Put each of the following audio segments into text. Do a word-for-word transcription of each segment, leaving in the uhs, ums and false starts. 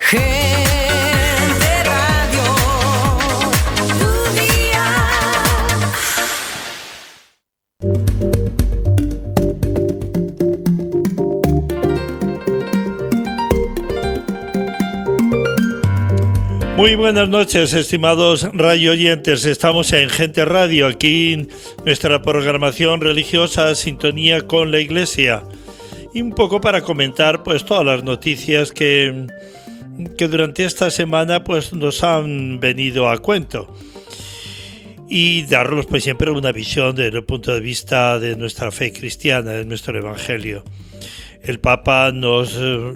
Gente Radio, tu día. Muy buenas noches, estimados radio oyentes. Estamos en Gente Radio, aquí nuestra programación religiosa, sintonía con la Iglesia. Y un poco para comentar pues todas las noticias que, que durante esta semana pues nos han venido a cuento. Y darnos pues siempre una visión desde el punto de vista de nuestra fe cristiana, de nuestro Evangelio. El Papa nos,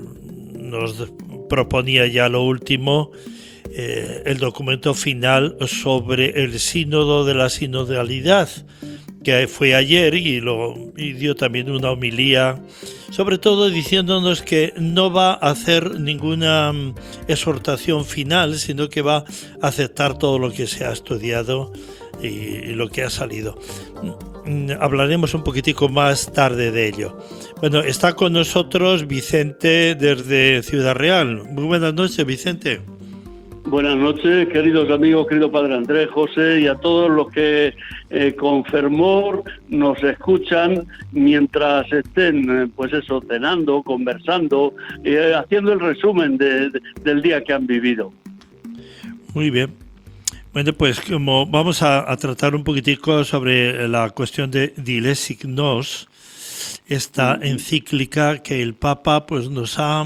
nos proponía ya lo último, Eh, el documento final sobre el sínodo de la sinodalidad, que fue ayer, y, lo, y dio también una homilía, sobre todo diciéndonos que no va a hacer ninguna um, exhortación final, sino que va a aceptar todo lo que se ha estudiado y, y lo que ha salido. Hablaremos un poquitico más tarde de ello. Bueno, está con nosotros Vicente desde Ciudad Real. Muy buenas noches, Vicente. Buenas noches, queridos amigos, querido Padre Andrés, José y a todos los que eh, con fervor nos escuchan mientras estén, eh, pues eso, cenando, conversando, eh, haciendo el resumen de, de, del día que han vivido. Muy bien. Bueno, pues como vamos a, a tratar un poquitico sobre la cuestión de Diles Sic Nos, esta uh-huh. encíclica que el Papa pues nos ha...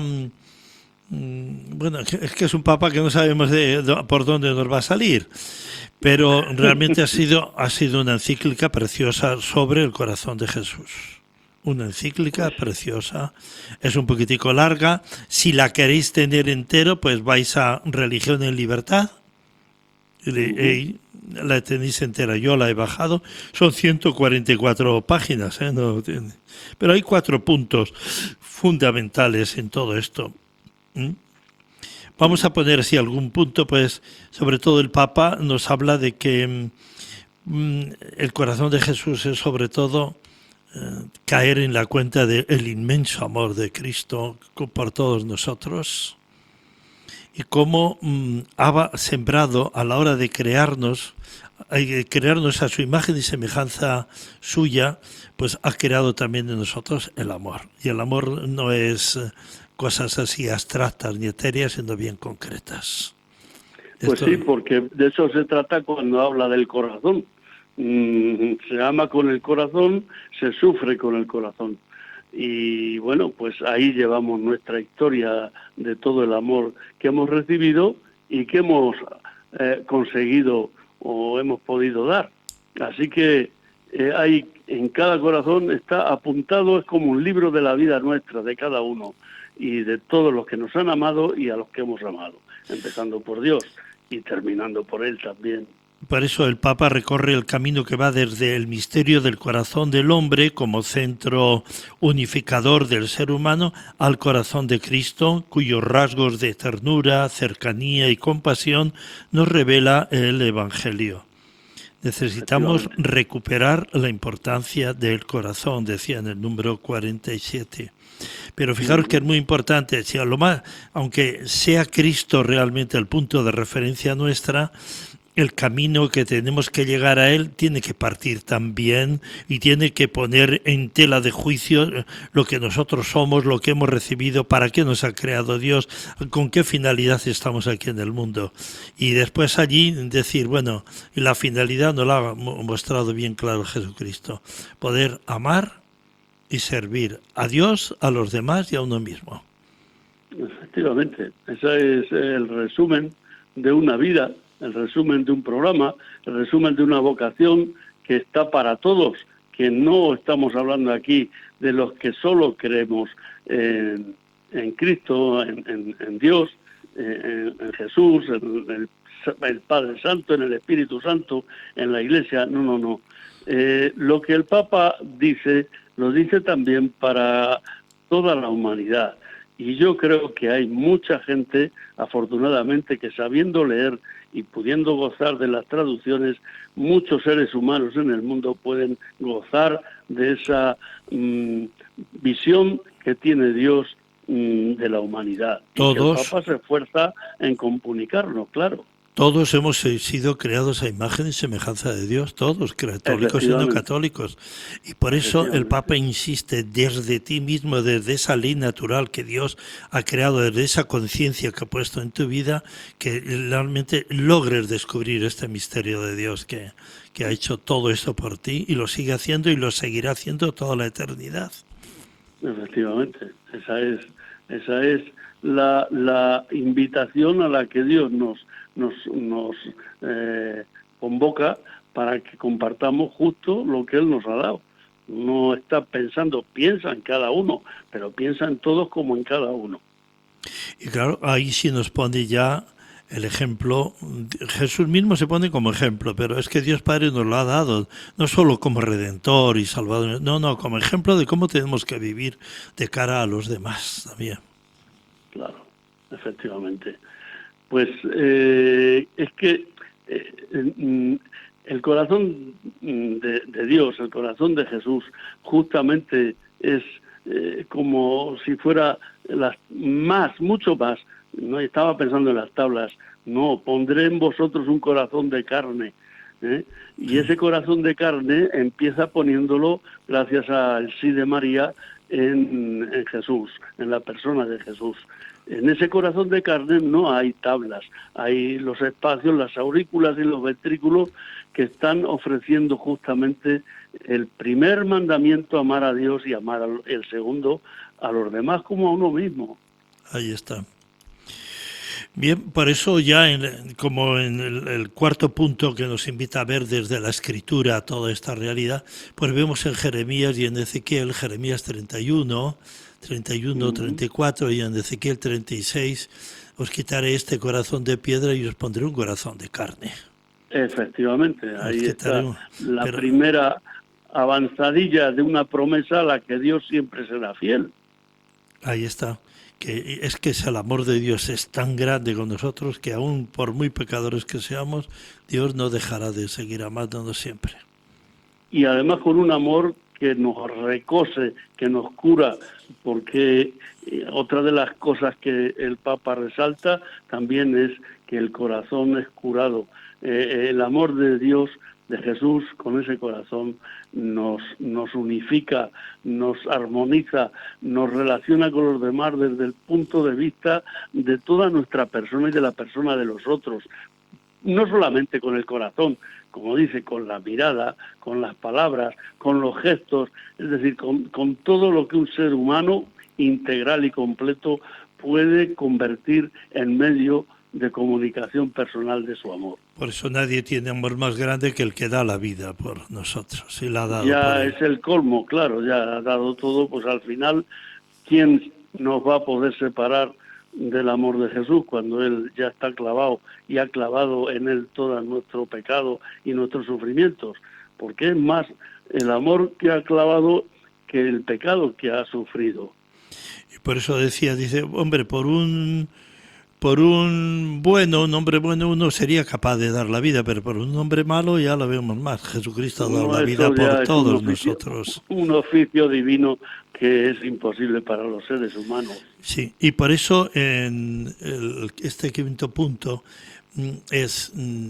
Bueno, es que es un papa que no sabemos de, de, por dónde nos va a salir, pero realmente ha sido, ha sido una encíclica preciosa sobre el corazón de Jesús. Una encíclica preciosa, es un poquitico larga. Si la queréis tener entero, pues vais a Religión en Libertad, y, y la tenéis entera. Yo la he bajado, son ciento cuarenta y cuatro páginas, ¿eh? No, pero hay cuatro puntos fundamentales en todo esto. Vamos a poner así algún punto, pues sobre todo el Papa nos habla de que mm, el corazón de Jesús es sobre todo eh, caer en la cuenta del inmenso amor de Cristo por todos nosotros y cómo mm, ha sembrado a la hora de crearnos, eh, crearnos a su imagen y semejanza suya, pues ha creado también en nosotros el amor. Y el amor no es... Eh, cosas así abstractas ni etéreas, sino bien concretas. Pues Esto... sí, porque de eso se trata cuando habla del corazón. Mm, se ama con el corazón, se sufre con el corazón. Y bueno, pues ahí llevamos nuestra historia de todo el amor que hemos recibido y que hemos eh, conseguido o hemos podido dar. Así que eh, hay en cada corazón está apuntado, es como un libro de la vida nuestra, de cada uno, y de todos los que nos han amado y a los que hemos amado, empezando por Dios y terminando por Él también. Por eso el Papa recorre el camino que va desde el misterio del corazón del hombre como centro unificador del ser humano al corazón de Cristo, cuyos rasgos de ternura, cercanía y compasión nos revela el Evangelio. Necesitamos recuperar la importancia del corazón, decía en el número cuarenta y siete. Pero fijaros que es muy importante, si a lo más, aunque sea Cristo realmente el punto de referencia nuestra, el camino que tenemos que llegar a Él tiene que partir también y tiene que poner en tela de juicio lo que nosotros somos, lo que hemos recibido, para qué nos ha creado Dios, con qué finalidad estamos aquí en el mundo. Y después allí decir, bueno, la finalidad nos la ha mostrado bien claro Jesucristo, poder amar y servir a Dios, a los demás y a uno mismo. Efectivamente, ese es el resumen de una vida, el resumen de un programa, el resumen de una vocación que está para todos, que no estamos hablando aquí de los que solo creemos en, en Cristo, en, en, en Dios, en, en Jesús, en el, el Padre Santo, en el Espíritu Santo, en la Iglesia. No, no, no. Eh, lo que el Papa dice, lo dice también para toda la humanidad. Y yo creo que hay mucha gente, afortunadamente, que sabiendo leer y pudiendo gozar de las traducciones, muchos seres humanos en el mundo pueden gozar de esa mmm, visión que tiene Dios mm, de la humanidad. Todos. Y el Papa se esfuerza en comunicarnos, claro. Todos hemos sido creados a imagen y semejanza de Dios, todos, católicos y no católicos. Y por eso el Papa insiste desde ti mismo, desde esa ley natural que Dios ha creado, desde esa conciencia que ha puesto en tu vida, que realmente logres descubrir este misterio de Dios que, que ha hecho todo esto por ti y lo sigue haciendo y lo seguirá haciendo toda la eternidad. Efectivamente, esa es, esa es la, la invitación a la que Dios nos nos, nos eh, convoca para que compartamos justo lo que Él nos ha dado. No está pensando, piensa en cada uno, pero piensa en todos como en cada uno. Y claro, ahí sí nos pone ya el ejemplo. Jesús mismo se pone como ejemplo, pero es que Dios Padre nos lo ha dado, no solo como Redentor y Salvador, no, no, como ejemplo de cómo tenemos que vivir de cara a los demás también. Claro, efectivamente. Pues eh, es que eh, el corazón de, de Dios, el corazón de Jesús, justamente es eh, como si fuera las más, mucho más. No estaba pensando en las tablas. No, pondré en vosotros un corazón de carne. ¿eh? Y ese corazón de carne empieza poniéndolo gracias al sí de María en, en Jesús, en la persona de Jesús. En ese corazón de carne no hay tablas, hay los espacios, las aurículas y los ventrículos que están ofreciendo justamente el primer mandamiento, amar a Dios, y amar al, el segundo a los demás como a uno mismo. Ahí está. Bien, por eso ya en, como en el, el cuarto punto que nos invita a ver desde la Escritura toda esta realidad, pues vemos en Jeremías y en Ezequiel, Jeremías treinta y uno, treinta y uno, treinta y cuatro y en Ezequiel treinta y seis, os quitaré este corazón de piedra y os pondré un corazón de carne. Efectivamente, ahí está un... la Pero... primera avanzadilla de una promesa a la que Dios siempre será fiel. Ahí está. Que es que el amor de Dios es tan grande con nosotros que aún por muy pecadores que seamos, Dios no dejará de seguir amándonos siempre. Y además con un amor que nos recose, que nos cura, porque otra de las cosas que el Papa resalta también es que el corazón es curado. Eh, el amor de Dios, de Jesús, con ese corazón nos, nos unifica, nos armoniza, nos relaciona con los demás desde el punto de vista de toda nuestra persona y de la persona de los otros. No solamente con el corazón, como dice, con la mirada, con las palabras, con los gestos, es decir, con, con todo lo que un ser humano integral y completo puede convertir en medio de comunicación personal de su amor. Por eso nadie tiene amor más grande que el que da la vida por nosotros. Y la ha dado ya es el colmo, claro, ya ha dado todo, pues al final, ¿quién nos va a poder separar del amor de Jesús cuando Él ya está clavado y ha clavado en Él todo nuestro pecado y nuestros sufrimientos? Porque es más el amor que ha clavado que el pecado que ha sufrido. Y por eso decía, dice, hombre, por un... Por un bueno, un hombre bueno, uno sería capaz de dar la vida, pero por un hombre malo ya lo vemos más. Jesucristo ha dado No, la vida por todos un oficio, nosotros. Un oficio divino que es imposible para los seres humanos. Sí, y por eso en el, este quinto punto es...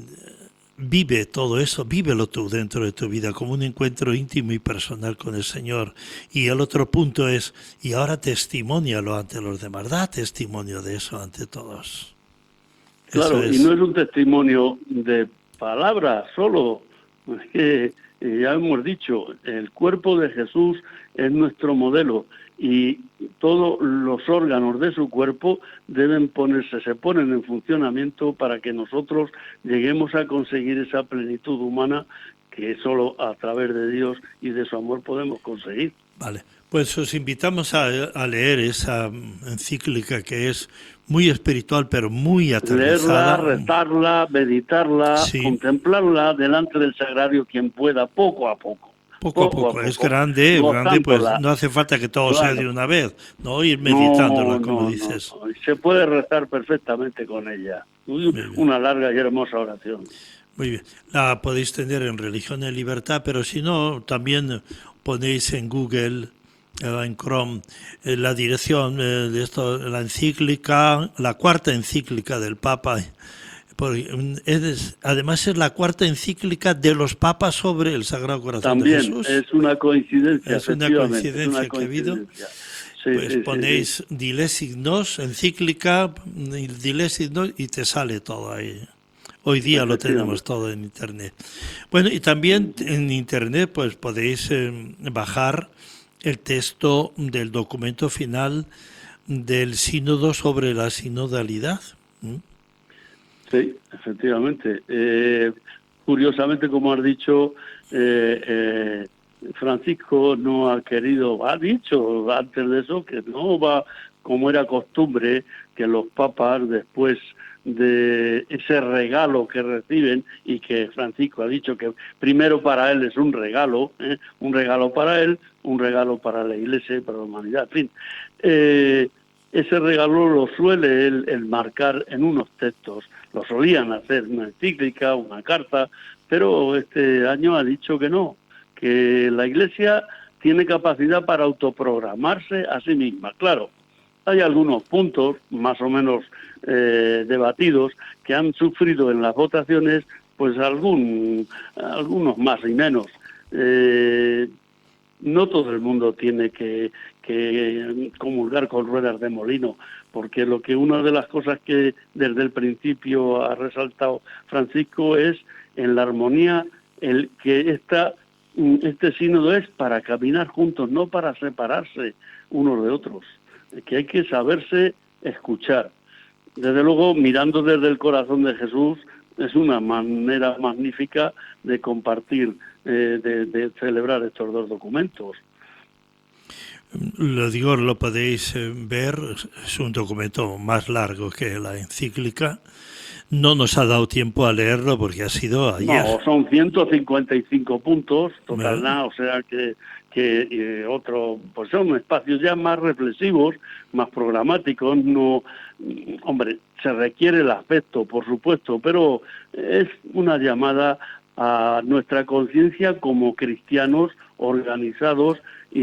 Vive todo eso, vívelo tú dentro de tu vida como un encuentro íntimo y personal con el Señor. Y el otro punto es, y ahora testimónialo ante los demás, da testimonio de eso ante todos. Claro, es... y no es un testimonio de palabras solo, es que ya hemos dicho, el cuerpo de Jesús es nuestro modelo y todos los órganos de su cuerpo deben ponerse, se ponen en funcionamiento para que nosotros lleguemos a conseguir esa plenitud humana que solo a través de Dios y de su amor podemos conseguir. Vale, pues os invitamos a, a leer esa encíclica que es muy espiritual pero muy aterrizada. Leerla, rezarla, meditarla, sí. Contemplarla delante del sagrario quien pueda, poco a poco. Poco, poco a poco, es grande, grande, pues no hace falta que todo claro. sea de una vez, no ir meditándola, no, como no, dices. No, no. Se puede rezar perfectamente con ella, una larga y hermosa oración. Muy bien, la podéis tener en Religión en Libertad, pero si no, también ponéis en Google Elaine Crom, eh, la dirección eh, de esto, la encíclica, la cuarta encíclica del Papa. Porque es, además es la cuarta encíclica de los papas sobre el Sagrado Corazón También de Jesús. es una coincidencia. Es una efectivamente, coincidencia es una que ha habido. coincidencia. Sí, Pues sí, ponéis sí, sí. Dilesis Nos, encíclica, Dilesis Nos, y te sale todo ahí. Hoy día lo tenemos todo en Internet. Bueno, y también en Internet pues podéis eh, bajar el texto del documento final del sínodo sobre la sinodalidad. ¿Mm? Sí, efectivamente. Eh, curiosamente, como has dicho, eh, eh, Francisco no ha querido, ha dicho antes de eso que no va, como era costumbre, que los papas después de ese regalo que reciben, y que Francisco ha dicho que primero para él es un regalo, ¿eh? un regalo para él, un regalo para la Iglesia y para la humanidad, en fin. Eh, ese regalo lo suele él, él marcar en unos textos, lo solían hacer una encíclica, una carta, pero este año ha dicho que no, que la Iglesia tiene capacidad para autoprogramarse a sí misma. Claro, hay algunos puntos más o menos eh, debatidos que han sufrido en las votaciones pues algún algunos más y menos. Eh, no todo el mundo tiene que, que comulgar con ruedas de molino, porque lo que una de las cosas que desde el principio ha resaltado Francisco es en la armonía, el que esta, este sínodo es para caminar juntos, no para separarse unos de otros, que hay que saberse escuchar. Desde luego, mirando desde el corazón de Jesús, es una manera magnífica de compartir, eh, de, de celebrar estos dos documentos. Lo digo, lo podéis ver, es un documento más largo que la encíclica. No nos ha dado tiempo a leerlo porque ha sido ayer. No, son ciento cincuenta y cinco puntos, total, Bueno. nada, o sea que, que eh, otro, pues son espacios ya más reflexivos, más programáticos, no, hombre, se requiere el afecto, por supuesto, pero es una llamada a nuestra conciencia como cristianos organizados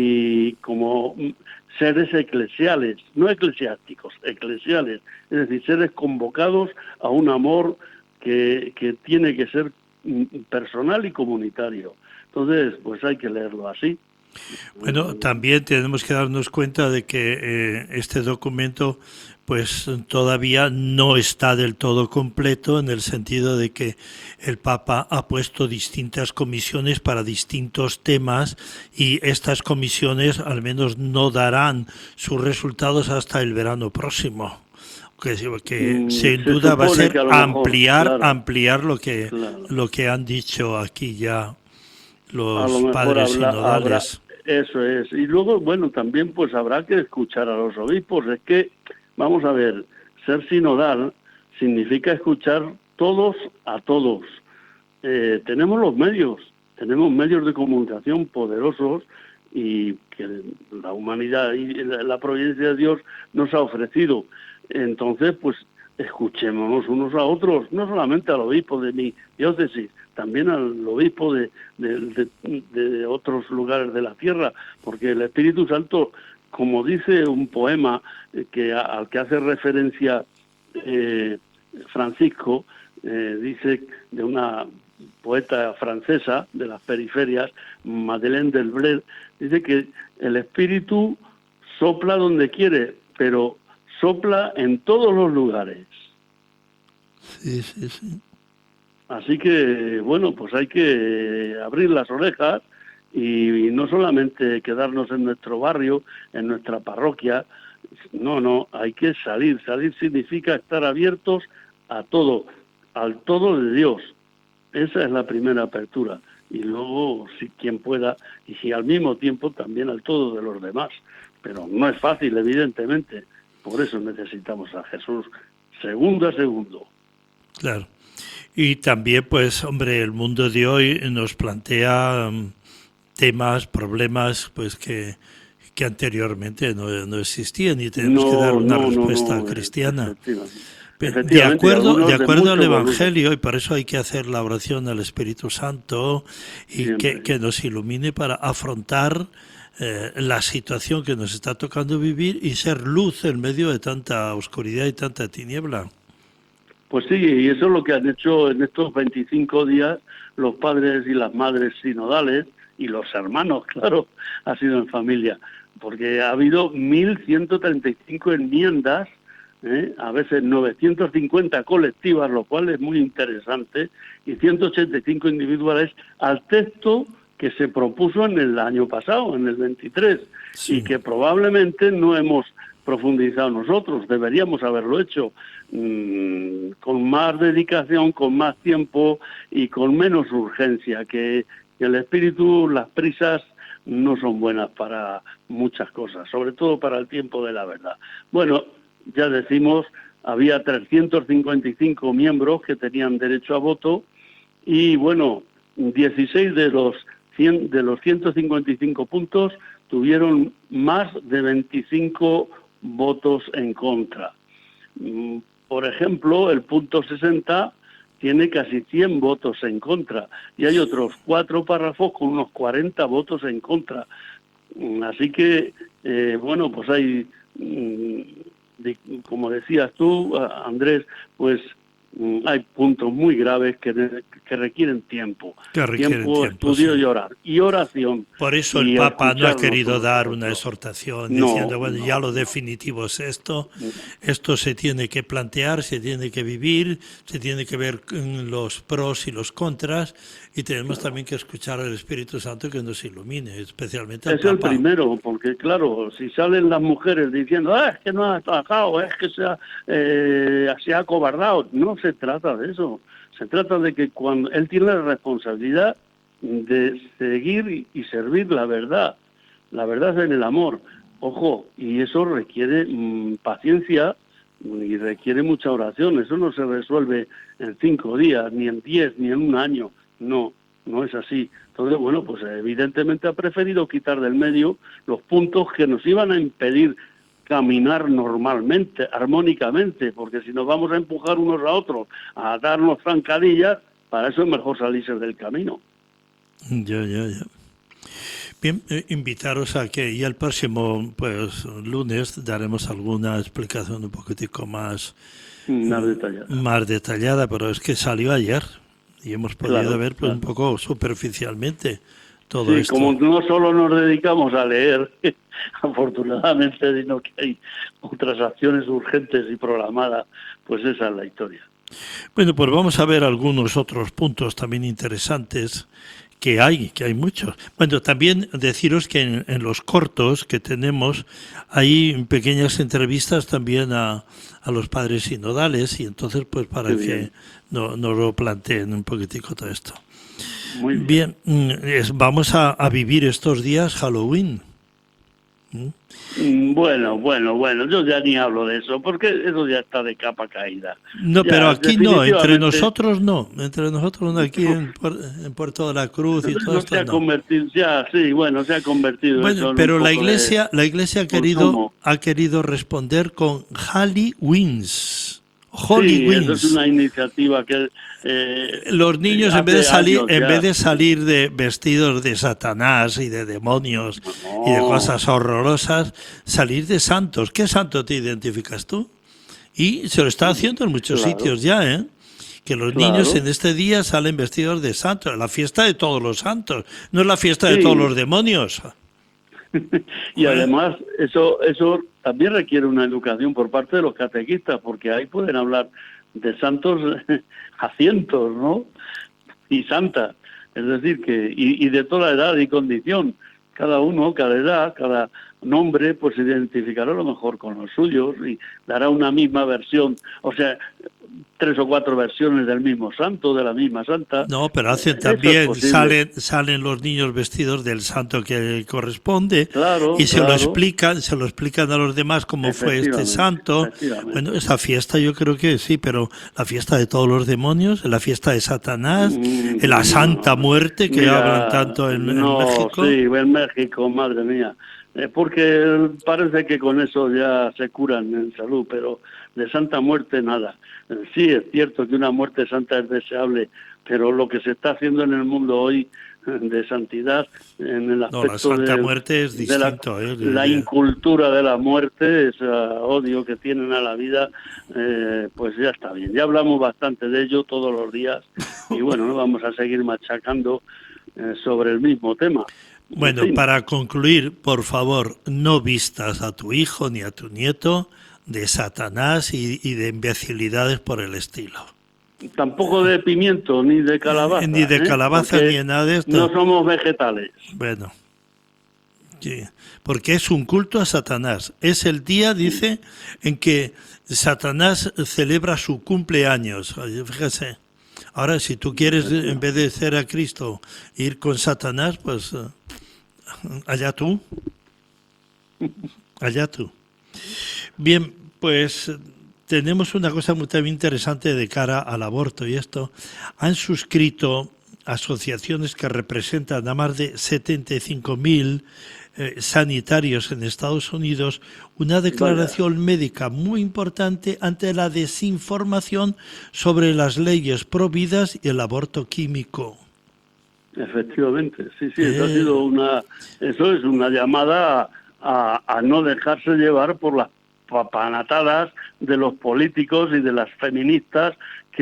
y como seres eclesiales, no eclesiásticos, eclesiales, es decir, seres convocados a un amor que, que tiene que ser personal y comunitario. Entonces, pues hay que leerlo así. Bueno, también tenemos que darnos cuenta de que eh, este documento pues todavía no está del todo completo, en el sentido de que el Papa ha puesto distintas comisiones para distintos temas, y estas comisiones al menos no darán sus resultados hasta el verano próximo. Que, que Mm, sin se duda va a supone ser que a lo mejor, ampliar claro. ampliar lo que Claro. lo que han dicho aquí ya A los lo mejor padres habla- sinodales. habrá- eso es. Y luego, bueno, también pues habrá que escuchar a los obispos. Es que, vamos a ver, ser sinodal significa escuchar todos a todos. Eh, tenemos los medios, tenemos medios de comunicación poderosos y que la humanidad y la, la providencia de Dios nos ha ofrecido. Entonces, pues escuchémonos unos a otros, no solamente al obispo de mi diócesis, también al obispo de, de, de, de otros lugares de la tierra, porque el Espíritu Santo, como dice un poema eh, que a, al que hace referencia eh, Francisco, eh, dice de una poeta francesa de las periferias, Madeleine Delbrel, dice que el Espíritu sopla donde quiere, pero sopla en todos los lugares. Sí, sí, sí. Así que, bueno, pues hay que abrir las orejas y, y no solamente quedarnos en nuestro barrio, en nuestra parroquia. No, no, hay que salir. Salir significa estar abiertos a todo, al todo de Dios. Esa es la primera apertura. Y luego, si quien pueda, y si al mismo tiempo también al todo de los demás. Pero no es fácil, evidentemente. Por eso necesitamos a Jesús segundo a segundo. Claro. Y también, pues, hombre, el mundo de hoy nos plantea um, temas, problemas, pues que, que anteriormente no, no existían, y tenemos No, que dar una no, no, respuesta no, cristiana. efectivamente. De Efectivamente, acuerdo, algunos de de acuerdo al mucho volumen. Evangelio, y por eso hay que hacer la oración al Espíritu Santo y Siempre. que, que nos ilumine para afrontar eh, la situación que nos está tocando vivir y ser luz en medio de tanta oscuridad y tanta tiniebla. Pues sí, y eso es lo que han hecho en estos veinticinco días los padres y las madres sinodales y los hermanos, claro, ha sido en familia, porque ha habido mil ciento treinta y cinco enmiendas, ¿eh? a veces novecientas cincuenta colectivas, lo cual es muy interesante, y ciento ochenta y cinco individuales al texto que se propuso en el año pasado, en el veintitrés, sí. Y que probablemente no hemos profundizado nosotros, deberíamos haberlo hecho mmm, con más dedicación, con más tiempo y con menos urgencia, que, que el espíritu, las prisas no son buenas para muchas cosas, sobre todo para el tiempo de la verdad. Bueno, ya decimos, había trescientos cincuenta y cinco miembros que tenían derecho a voto y bueno, dieciséis de los cien, de los ciento cincuenta y cinco puntos tuvieron más de veinticinco votos en contra. Por ejemplo, el punto sesenta tiene casi cien votos en contra y hay otros cuatro párrafos con unos cuarenta votos en contra. Así que, eh, bueno, pues hay, de, como decías tú, Andrés, pues hay puntos muy graves que, que requieren tiempo. Que requieren tiempo, tiempo, estudio sí. y orar. Y oración. Por eso el Papa no ha querido dar una exhortación no, diciendo, bueno, no, ya lo no. definitivo es esto, esto se tiene que plantear, se tiene que vivir, se tiene que ver los pros y los contras, y tenemos claro. también que escuchar al Espíritu Santo que nos ilumine, especialmente al es Papa. Es el primero, porque claro, si salen las mujeres diciendo, ah, es que no ha trabajado, es que se ha, eh, se ha acobardado, no se trata de eso. Se trata de que cuando él tiene la responsabilidad de seguir y servir la verdad. La verdad es en el amor. Ojo, y eso requiere mmm, paciencia y requiere mucha oración. Eso no se resuelve en cinco días, ni en diez, ni en un año. No, no es así. Entonces, bueno, pues evidentemente ha preferido quitar del medio los puntos que nos iban a impedir caminar normalmente, armónicamente, porque si nos vamos a empujar unos a otros, a darnos zancadillas, para eso es mejor salirse del camino. Ya, ya, ya. Bien, eh, invitaros a que ya el próximo pues lunes daremos alguna explicación un poquitico más, más detallada. Más detallada, pero es que salió ayer y hemos podido claro, ver pues, claro. un poco superficialmente todo sí, esto. Como no solo nos dedicamos a leer, afortunadamente, sino que hay otras acciones urgentes y programadas, pues esa es la historia. Bueno, pues vamos a ver algunos otros puntos también interesantes que hay, que hay muchos. Bueno, también deciros que en, en los cortos que tenemos hay pequeñas entrevistas también a, a los padres sinodales y entonces pues para Qué que nos no lo planteen un poquitico todo esto. Muy bien. Bien, es, vamos a, a vivir estos días Halloween. ¿Mm? Bueno, bueno, bueno, yo ya ni hablo de eso, porque eso ya está de capa caída. No, ya, pero aquí no, entre nosotros no, entre nosotros no, aquí en, en Puerto de la Cruz y todo no esto se ha no. convertido, ya, sí, bueno, se ha convertido bueno, eso en pero un la poco iglesia, de la iglesia ha querido, ha querido responder con Halloweens. Sí, eso es una iniciativa que eh, los niños en vez de salir en vez de salir de vestidos de Satanás y de demonios no. y de cosas horrorosas, salir de santos. ¿Qué santo te identificas tú? Y se lo está haciendo en muchos claro. sitios ya, ¿eh? Que los claro. niños en este día salen vestidos de santos, la fiesta de todos los santos, no es la fiesta sí. de todos los demonios. y bueno. además eso eso también requiere una educación por parte de los catequistas, porque ahí pueden hablar de santos a cientos, ¿no? Y santas, es decir, que y, y de toda edad y condición, cada uno, cada edad, cada nombre, pues se identificará a lo mejor con los suyos y dará una misma versión, o sea, tres o cuatro versiones del mismo santo, de la misma santa. No, pero hacen también, es salen salen los niños vestidos del santo que corresponde claro, y se claro. lo explican, se lo explican a los demás cómo fue este santo. Bueno, esa fiesta yo creo que sí, pero la fiesta de todos los demonios, la fiesta de Satanás, mm, la no, Santa Muerte que mira, hablan tanto en, no, en México. Sí, en México, madre mía. Eh, porque parece que con eso ya se curan en salud, pero de Santa Muerte nada. Eh, sí, es cierto que una muerte santa es deseable, pero lo que se está haciendo en el mundo hoy de santidad en el aspecto No, la Santa de, Muerte es de la, distinto. ¿eh? la incultura de la muerte, ese odio que tienen a la vida, eh, pues ya está bien. Ya hablamos bastante de ello todos los días y bueno, no vamos a seguir machacando eh, sobre el mismo tema. Bueno, En fin. para concluir, por favor, no vistas a tu hijo ni a tu nieto de Satanás y, y de imbecilidades por el estilo. Tampoco de pimiento ni de calabaza. Eh, ni de ¿eh? calabaza Porque ni de nada de esto. No somos vegetales. Bueno, sí, porque es un culto a Satanás. Es el día, dice, en que Satanás celebra su cumpleaños. Oye, fíjese. Ahora, si tú quieres, en vez de ser a Cristo, ir con Satanás, pues eh, allá tú. Allá tú. Bien, pues tenemos una cosa muy también interesante de cara al aborto y esto. Han suscrito asociaciones que representan a más de setenta y cinco mil eh, sanitarios en Estados Unidos una declaración Vaya. médica muy importante ante la desinformación sobre las leyes prohibidas y el aborto químico. Efectivamente, sí, sí, Eh. eso ha sido una, eso es una llamada a, a no dejarse llevar por las papanatadas de los políticos y de las feministas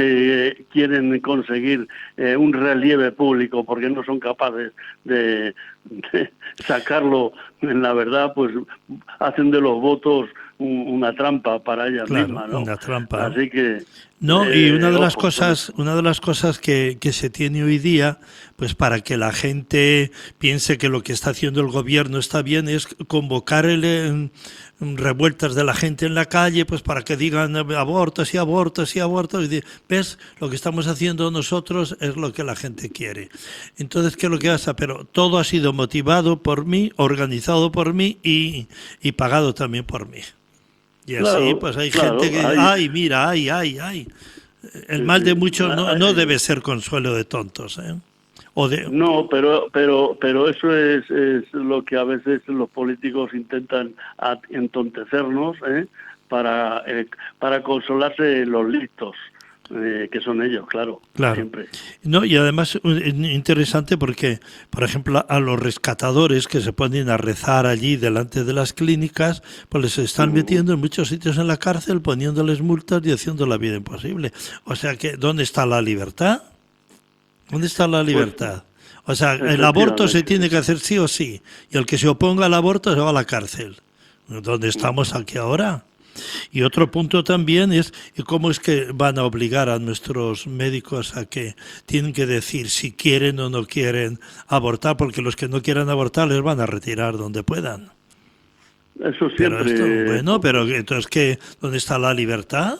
que quieren conseguir eh, un relieve público porque no son capaces de, de sacarlo en la verdad, pues hacen de los votos un, una trampa para ellas claro, mismas, ¿no? Una trampa. Así que no, eh, y una de las ojo, cosas, una de las cosas que, que se tiene hoy día, pues para que la gente piense que lo que está haciendo el gobierno está bien, es convocar el, eh, revueltas de la gente en la calle, pues para que digan abortos y abortos y abortos. Y ves, lo que estamos haciendo nosotros es lo que la gente quiere. Entonces, ¿qué es lo que pasa? Pero todo ha sido motivado por mí, organizado por mí y, y pagado también por mí. Y así, claro, pues hay claro, gente que, hay... ay, mira, ay, ay, ay. El mal de muchos no, no debe ser consuelo de tontos, ¿eh? O de... No, pero pero pero eso es, es lo que a veces los políticos intentan entontecernos, ¿eh? para eh, para consolarse los listos. Eh, que son ellos, claro, claro. Siempre. No, y además es interesante porque, por ejemplo, a los rescatadores que se ponen a rezar allí delante de las clínicas, pues les están uh-huh. metiendo en muchos sitios en la cárcel, poniéndoles multas y haciendo la vida imposible. O sea que, ¿dónde está la libertad? ¿Dónde está la libertad? O sea, el aborto se tiene que hacer sí o sí, y el que se oponga al aborto se va a la cárcel. ¿Dónde estamos aquí ahora? Y otro punto también es cómo es que van a obligar a nuestros médicos a que tienen que decir si quieren o no quieren abortar, porque los que no quieran abortar les van a retirar donde puedan. Eso siempre. Pero esto, bueno, pero entonces ¿qué? ¿Dónde está la libertad?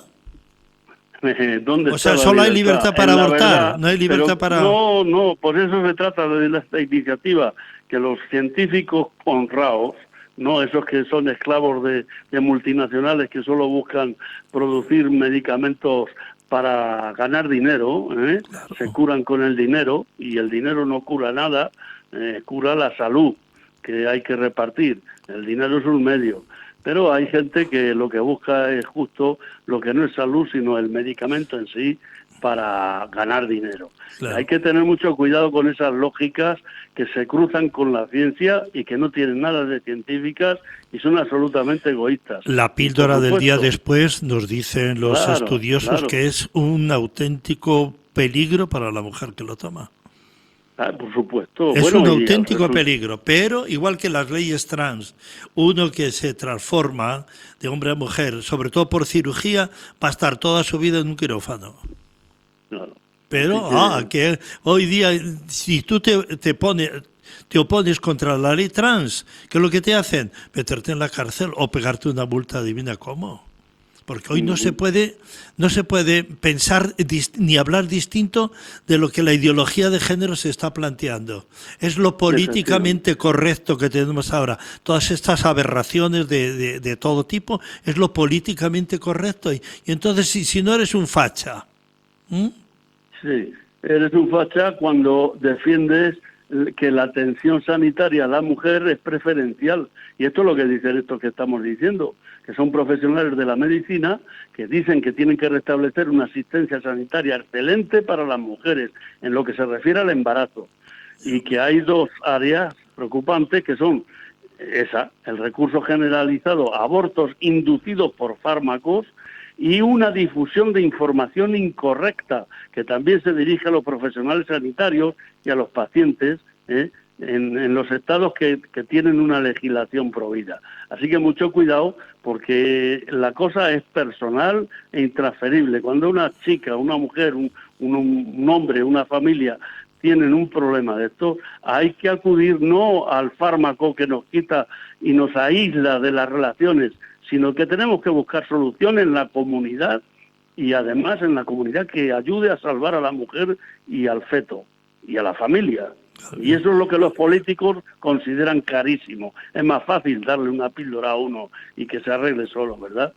¿Dónde o sea, está solo la hay libertad para abortar, verdad, no hay libertad pero, para... No, no, por eso se trata de esta iniciativa, que los científicos honrados, no esos que son esclavos de, de multinacionales que solo buscan producir medicamentos para ganar dinero, ¿eh? Claro. Se curan con el dinero y el dinero no cura nada, eh, cura la salud que hay que repartir. El dinero es un medio, pero hay gente que lo que busca es justo lo que no es salud, sino el medicamento en sí para ganar dinero. Claro. Hay que tener mucho cuidado con esas lógicas que se cruzan con la ciencia y que no tienen nada de científicas y son absolutamente egoístas. La píldora del día después nos dicen los claro, estudiosos claro. que es un auténtico peligro para la mujer que lo toma. Ah, por supuesto. Es bueno, un auténtico y, peligro, pero igual que las leyes trans, uno que se transforma de hombre a mujer, sobre todo por cirugía, va a estar toda su vida en un quirófano. Claro. Pero, que... ah, que hoy día, si tú te, te pones, te opones contra la ley trans, ¿qué es lo que te hacen? Meterte en la cárcel o pegarte una multa, adivina cómo. Porque hoy no se puede, no se puede pensar ni hablar distinto de lo que la ideología de género se está planteando. Es lo políticamente correcto que tenemos ahora. Todas estas aberraciones de, de, de todo tipo es lo políticamente correcto. Y, y entonces, si, si no eres un facha... ¿Mm? Sí, eres un facha cuando defiendes que la atención sanitaria a la mujer es preferencial. Y esto es lo que dicen estos que estamos diciendo, que son profesionales de la medicina, que dicen que tienen que restablecer una asistencia sanitaria excelente para las mujeres, en lo que se refiere al embarazo. y que hay dos áreas preocupantes que son esa, el recurso generalizado a abortos inducidos por fármacos y una difusión de información incorrecta que también se dirige a los profesionales sanitarios y a los pacientes, ¿eh? En, en los estados que, que tienen una legislación provida. Así que mucho cuidado, porque la cosa es personal e intransferible. Cuando una chica, una mujer, un, un, un hombre, una familia tienen un problema de esto, hay que acudir no al fármaco que nos quita y nos aísla de las relaciones, sino que tenemos que buscar soluciones en la comunidad y además en la comunidad que ayude a salvar a la mujer y al feto y a la familia. Y eso es lo que los políticos consideran carísimo. Es más fácil darle una píldora a uno y que se arregle solo, ¿verdad?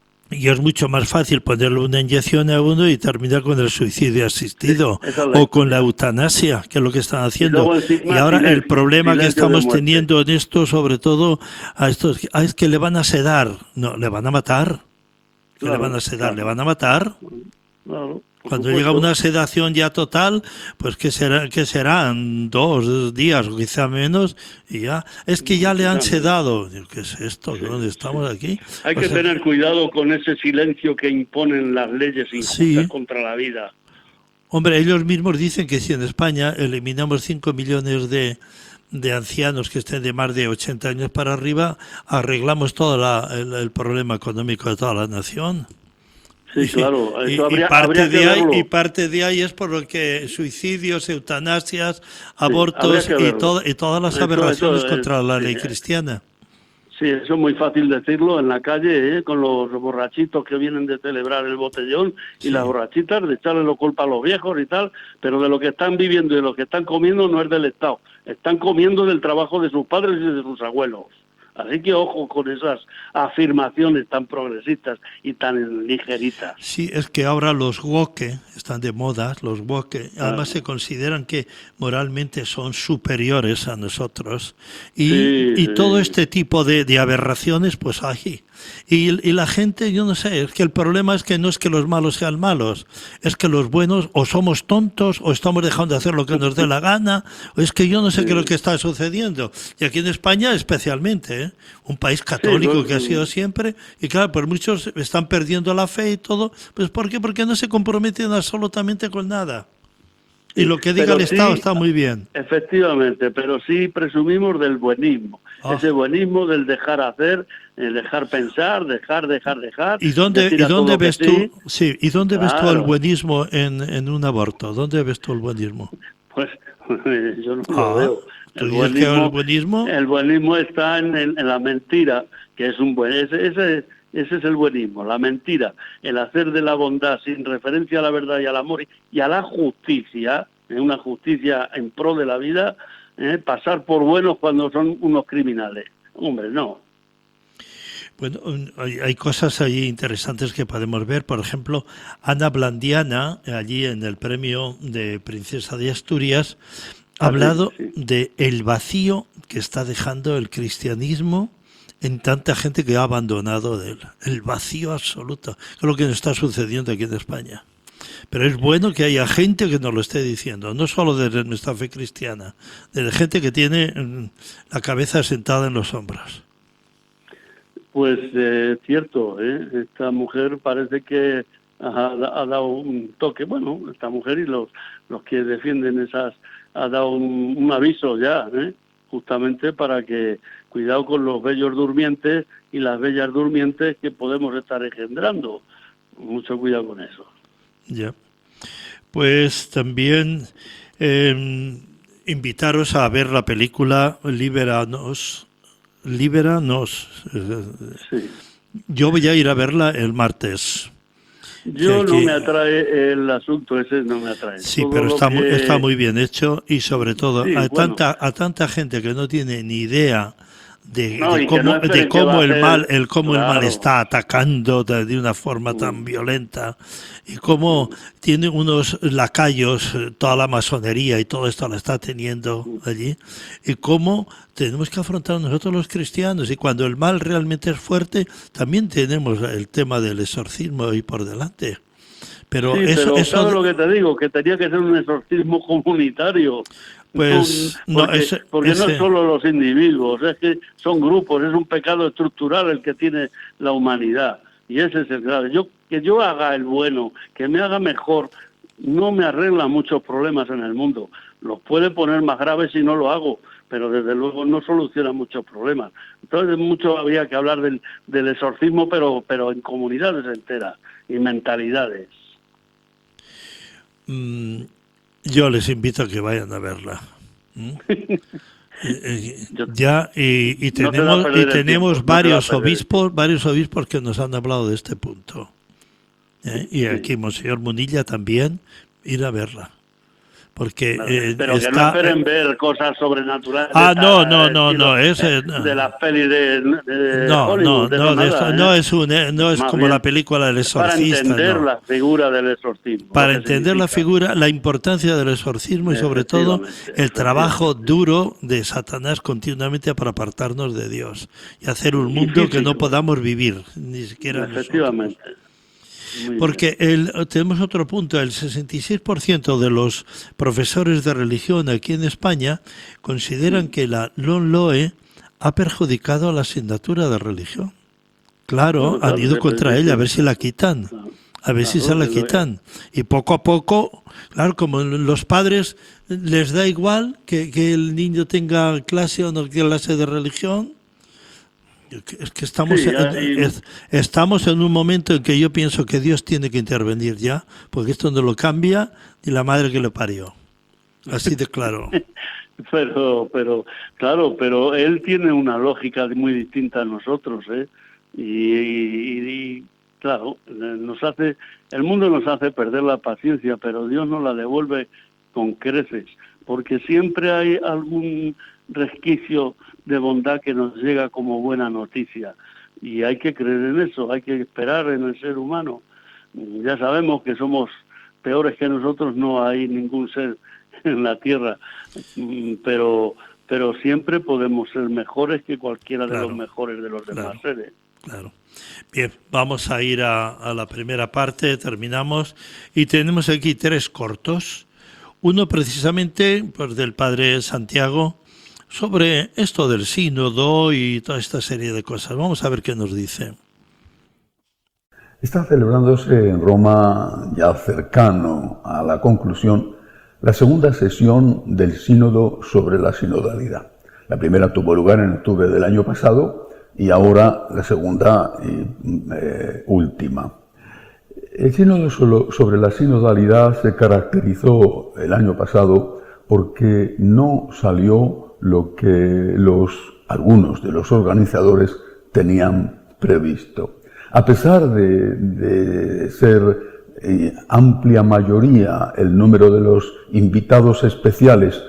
Y es mucho más fácil ponerle una inyección a uno y terminar con el suicidio asistido, sí, o con la eutanasia, que es lo que están haciendo. Y, y ahora silencio, el problema que estamos de teniendo en esto, sobre todo, a estos, ah, es que le van a sedar. No, le van a matar. Claro, le van a sedar, claro. Le van a matar. Claro. Cuando llega una sedación ya total, pues que será, que serán dos días o quizá menos, y ya, es que ya le han sedado. ¿Qué es esto? Sí, ¿dónde estamos aquí? Hay o que sea, tener cuidado con ese silencio que imponen las leyes injustas sí. contra la vida. Hombre, ellos mismos dicen que si en España eliminamos cinco millones de, de ancianos que estén de más de ochenta años para arriba, arreglamos todo la, el, el problema económico de toda la nación. Sí, claro. Eso y, habría, y, parte habría de que ahí, verlo. y parte de ahí es por lo que suicidios, eutanasias, abortos sí, y, todo, y todas las eso, aberraciones eso, contra la sí, ley cristiana. Sí, eso es muy fácil decirlo en la calle, ¿eh? Con los borrachitos que vienen de celebrar el botellón y sí. las borrachitas, de echarle la culpa a los viejos y tal, pero de lo que están viviendo y de lo que están comiendo no es del Estado. Están comiendo del trabajo de sus padres y de sus abuelos. Así que ojo con esas afirmaciones tan progresistas y tan ligeritas. Sí, es que ahora los woke están de moda, los woke, además ah. se consideran que moralmente son superiores a nosotros. Y, sí, y sí. todo este tipo de, de aberraciones, pues ahí. Y, y la gente, yo no sé, es que el problema es que no es que los malos sean malos, es que los buenos o somos tontos o estamos dejando de hacer lo que nos dé la gana, o es que yo no sé sí. qué es lo que está sucediendo. Y aquí en España especialmente, ¿eh? Un país católico sí, pues, que ha sido siempre, y claro, pues muchos están perdiendo la fe y todo, pues ¿por qué? Porque no se comprometen absolutamente con nada. Y lo que diga pero el sí, Estado está muy bien. Efectivamente, pero sí presumimos del buenismo. Oh. Ese buenismo del dejar hacer, el dejar pensar, dejar, dejar, dejar. ¿Y dónde, ¿y dónde ves tú? Sí. sí, ¿y dónde claro. ves tú el buenismo en, en un aborto? ¿Dónde ves tú el buenismo? Pues yo no ah, lo veo. ¿Tú el dices buenismo, que el buenismo? El buenismo está en, en, en la mentira, que es un buen... Ese, ese, ese es el buenismo, la mentira, el hacer de la bondad sin referencia a la verdad y al amor y a la justicia, ¿eh? Una justicia en pro de la vida, ¿eh? Pasar por buenos cuando son unos criminales. Hombre, no. Bueno, hay, hay cosas ahí interesantes que podemos ver. Por ejemplo, Ana Blandiana, allí en el premio de Princesa de Asturias, ha hablado sí, sí. de el vacío que está dejando el cristianismo en tanta gente que ha abandonado de él. El vacío absoluto. Es lo que nos está sucediendo aquí en España. Pero es bueno que haya gente que nos lo esté diciendo, no solo de nuestra fe cristiana, de gente que tiene la cabeza sentada en los hombros. Pues eh, cierto, ¿eh? Esta mujer parece que ha, ha dado un toque, bueno, esta mujer y los, los que defienden esas, ha dado un, un aviso ya, ¿eh? Justamente para que cuidado con los bellos durmientes y las bellas durmientes que podemos estar engendrando. Mucho cuidado con eso. Ya. Pues también eh, invitaros a ver la película Libéranos. Libéranos. Sí. Yo voy a ir a verla el martes. Yo aquí, no me atrae el asunto ese, no me atrae. Sí, Todo pero está, que... muy, está muy bien hecho y sobre todo sí, a, bueno. tanta, a tanta gente que no tiene ni idea de, no, de cómo, no de cómo el mal el cómo claro. el mal está atacando de, de una forma tan violenta y cómo tiene unos lacayos, toda la masonería y todo esto la está teniendo allí, y cómo tenemos que afrontar nosotros los cristianos, y cuando el mal realmente es fuerte también tenemos el tema del exorcismo ahí por delante. Pero sí, eso, pero eso ¿sabes lo que te digo? Que tenía que ser un exorcismo comunitario. Pues no, no, porque, ese, porque ese... no es solo los individuos, es que son grupos, es un pecado estructural el que tiene la humanidad. Y ese es el grave. Yo, que yo haga el bueno, que me haga mejor, no me arregla muchos problemas en el mundo. Los puede poner más graves si no lo hago, pero desde luego no soluciona muchos problemas. Entonces mucho había que hablar del, del exorcismo, pero, pero en comunidades enteras y mentalidades. Mm, yo les invito a que vayan a verla. ¿Mm? eh, eh, ya y, y No tenemos y tenemos tiempo, varios no obispos, varios obispos que nos han hablado de este punto. ¿Eh? Y aquí Monseñor Munilla también, ir a verla. Porque eh, pero está, que no esperen ver cosas sobrenaturales. Ah, no, no, no, no, es de, de las pelis de, de no, Hollywood. No, no, nada, de eso, ¿eh? no es un, no es Más como bien, la película del exorcista. Para entender no. la figura del exorcismo. Para entender la figura, la importancia del exorcismo y sobre todo el trabajo duro de Satanás continuamente para apartarnos de Dios y hacer un mundo que no podamos vivir, ni siquiera efectivamente. nosotros. Porque el, tenemos otro punto, el sesenta y seis por ciento de los profesores de religión aquí en España consideran que la LOMLOE ha perjudicado a la asignatura de religión. Claro, Bueno, claro, han ido contra ella a ver si la quitan, a ver si se la quitan. Y poco a poco, claro, como los padres les da igual que, que el niño tenga clase o no clase de religión. Es que estamos, sí, en, es, estamos en un momento en que yo pienso que Dios tiene que intervenir ya, porque esto no lo cambia ni la madre que lo parió. Así de claro. pero, pero, claro, pero él tiene una lógica muy distinta a nosotros, ¿eh? Y, y, y claro, nos hace, el mundo nos hace perder la paciencia, pero Dios nos la devuelve con creces, porque siempre hay algún resquicio de bondad que nos llega como buena noticia y hay que creer en eso, hay que esperar en el ser humano. Ya sabemos que somos peores que nosotros, no hay ningún ser en la tierra, pero pero siempre podemos ser mejores que cualquiera de claro, los mejores de los demás claro, seres. Claro. Bien, vamos a ir a, a la primera parte, terminamos y tenemos aquí tres cortos. Uno precisamente pues, del Padre Santiago, sobre esto del sínodo y toda esta serie de cosas. Vamos a ver qué nos dice. Está celebrándose en Roma, ya cercano a la conclusión, la segunda sesión del sínodo sobre la sinodalidad. La primera tuvo lugar en octubre del año pasado y ahora la segunda y eh, última. El sínodo sobre la sinodalidad se caracterizó el año pasado porque no salió lo que los, algunos de los organizadores tenían previsto. A pesar de, de ser eh, amplia mayoría el número de los invitados especiales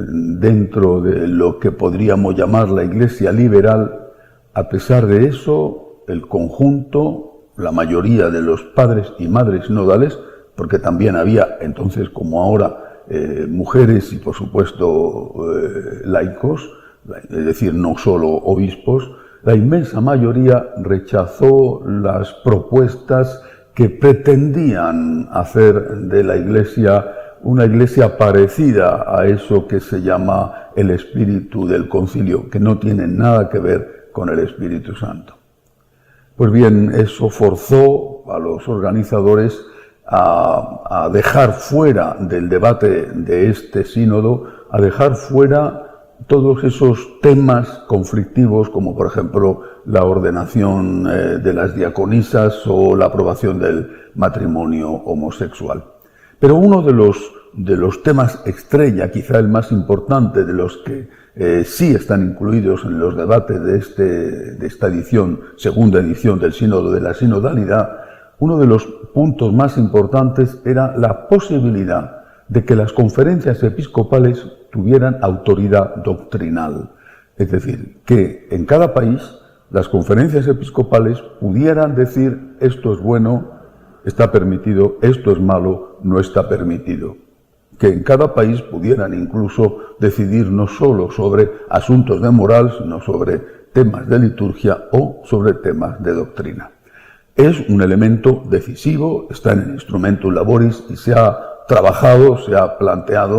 dentro de lo que podríamos llamar la Iglesia liberal, a pesar de eso, el conjunto, la mayoría de los padres y madres sinodales, porque también había entonces como ahora Eh, mujeres y por supuesto eh, laicos, es decir, no solo obispos, la inmensa mayoría rechazó las propuestas que pretendían hacer de la Iglesia una Iglesia parecida a eso que se llama el espíritu del concilio, que no tiene nada que ver con el Espíritu Santo. Pues bien, eso forzó a los organizadores A, a dejar fuera del debate de este sínodo, a dejar fuera todos esos temas conflictivos, como por ejemplo la ordenación eh, de las diaconisas o la aprobación del matrimonio homosexual. Pero uno de los, de los temas estrella, quizá el más importante, de los que eh, sí están incluidos en los debates de, este, de esta edición, segunda edición del sínodo de la sinodalidad, uno de los puntos más importantes era la posibilidad de que las conferencias episcopales tuvieran autoridad doctrinal. Es decir, que en cada país las conferencias episcopales pudieran decir esto es bueno, está permitido, esto es malo, no está permitido. Que en cada país pudieran incluso decidir no solo sobre asuntos de moral, sino sobre temas de liturgia o sobre temas de doctrina. Es un elemento decisivo, está en el Instrumentum Laboris y se ha trabajado, se ha planteado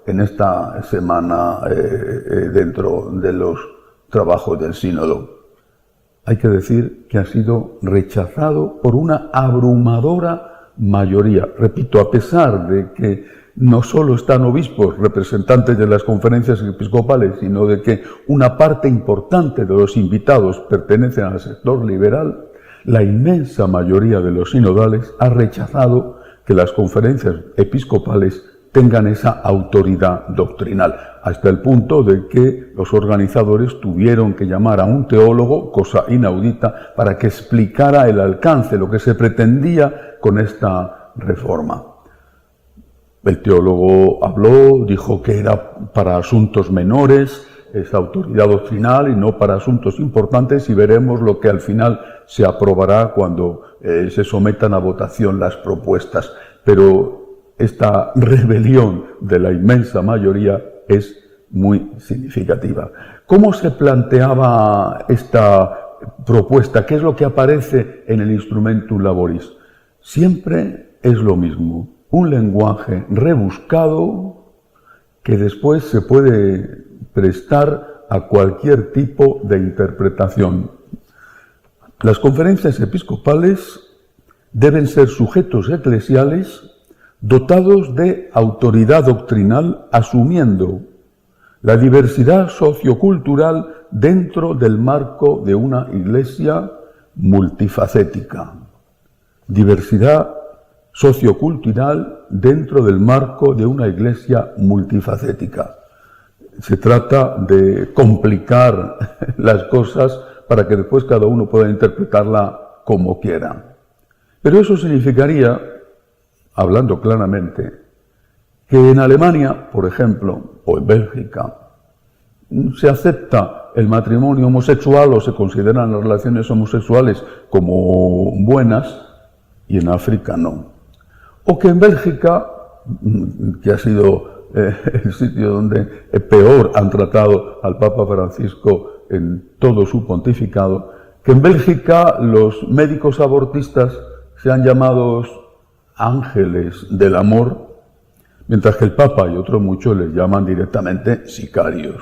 en esta semana eh, eh, dentro de los trabajos del sínodo. Hay que decir que ha sido rechazado por una abrumadora mayoría. Repito, a pesar de que no solo están obispos, representantes de las conferencias episcopales, sino de que una parte importante de los invitados pertenecen al sector liberal, la inmensa mayoría de los sinodales ha rechazado que las conferencias episcopales tengan esa autoridad doctrinal, hasta el punto de que los organizadores tuvieron que llamar a un teólogo, cosa inaudita, para que explicara el alcance, lo que se pretendía con esta reforma. El teólogo habló, dijo que era para asuntos menores, esa autoridad doctrinal, y no para asuntos importantes, y veremos lo que al final se aprobará cuando eh, se sometan a votación las propuestas. Pero esta rebelión de la inmensa mayoría es muy significativa. ¿Cómo se planteaba esta propuesta? ¿Qué es lo que aparece en el Instrumentum Laboris? Siempre es lo mismo, un lenguaje rebuscado que después se puede prestar a cualquier tipo de interpretación. Las conferencias episcopales deben ser sujetos eclesiales dotados de autoridad doctrinal, asumiendo la diversidad sociocultural dentro del marco de una iglesia multifacética. Diversidad sociocultural dentro del marco de una iglesia multifacética. Se trata de complicar las cosas para que después cada uno pueda interpretarla como quiera. Pero eso significaría, hablando claramente, que en Alemania, por ejemplo, o en Bélgica, se acepta el matrimonio homosexual o se consideran las relaciones homosexuales como buenas y en África no. O que en Bélgica, que ha sido eh, el sitio donde peor han tratado al Papa Francisco en todo su pontificado, que en Bélgica los médicos abortistas sean llamados ángeles del amor, mientras que el Papa y otros muchos les llaman directamente sicarios.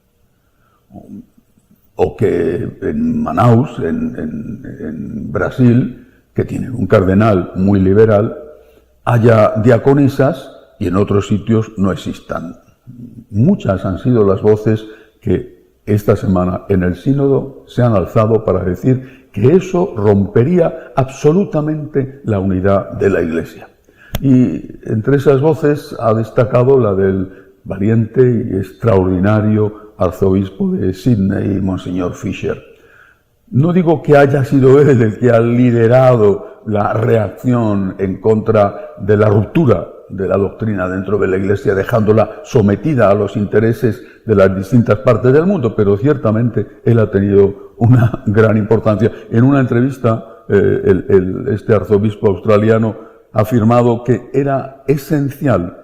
O que en Manaus, en, en, en Brasil, que tienen un cardenal muy liberal, haya diaconisas y en otros sitios no existan. Muchas han sido las voces que esta semana en el sínodo se han alzado para decir que eso rompería absolutamente la unidad de la Iglesia. Y entre esas voces ha destacado la del valiente y extraordinario arzobispo de Sydney, Monseñor Fisher. No digo que haya sido él el que ha liderado la reacción en contra de la ruptura de la doctrina dentro de la Iglesia, dejándola sometida a los intereses de las distintas partes del mundo, pero ciertamente él ha tenido una gran importancia. En una entrevista, eh, el, el, este arzobispo australiano ha afirmado que era esencial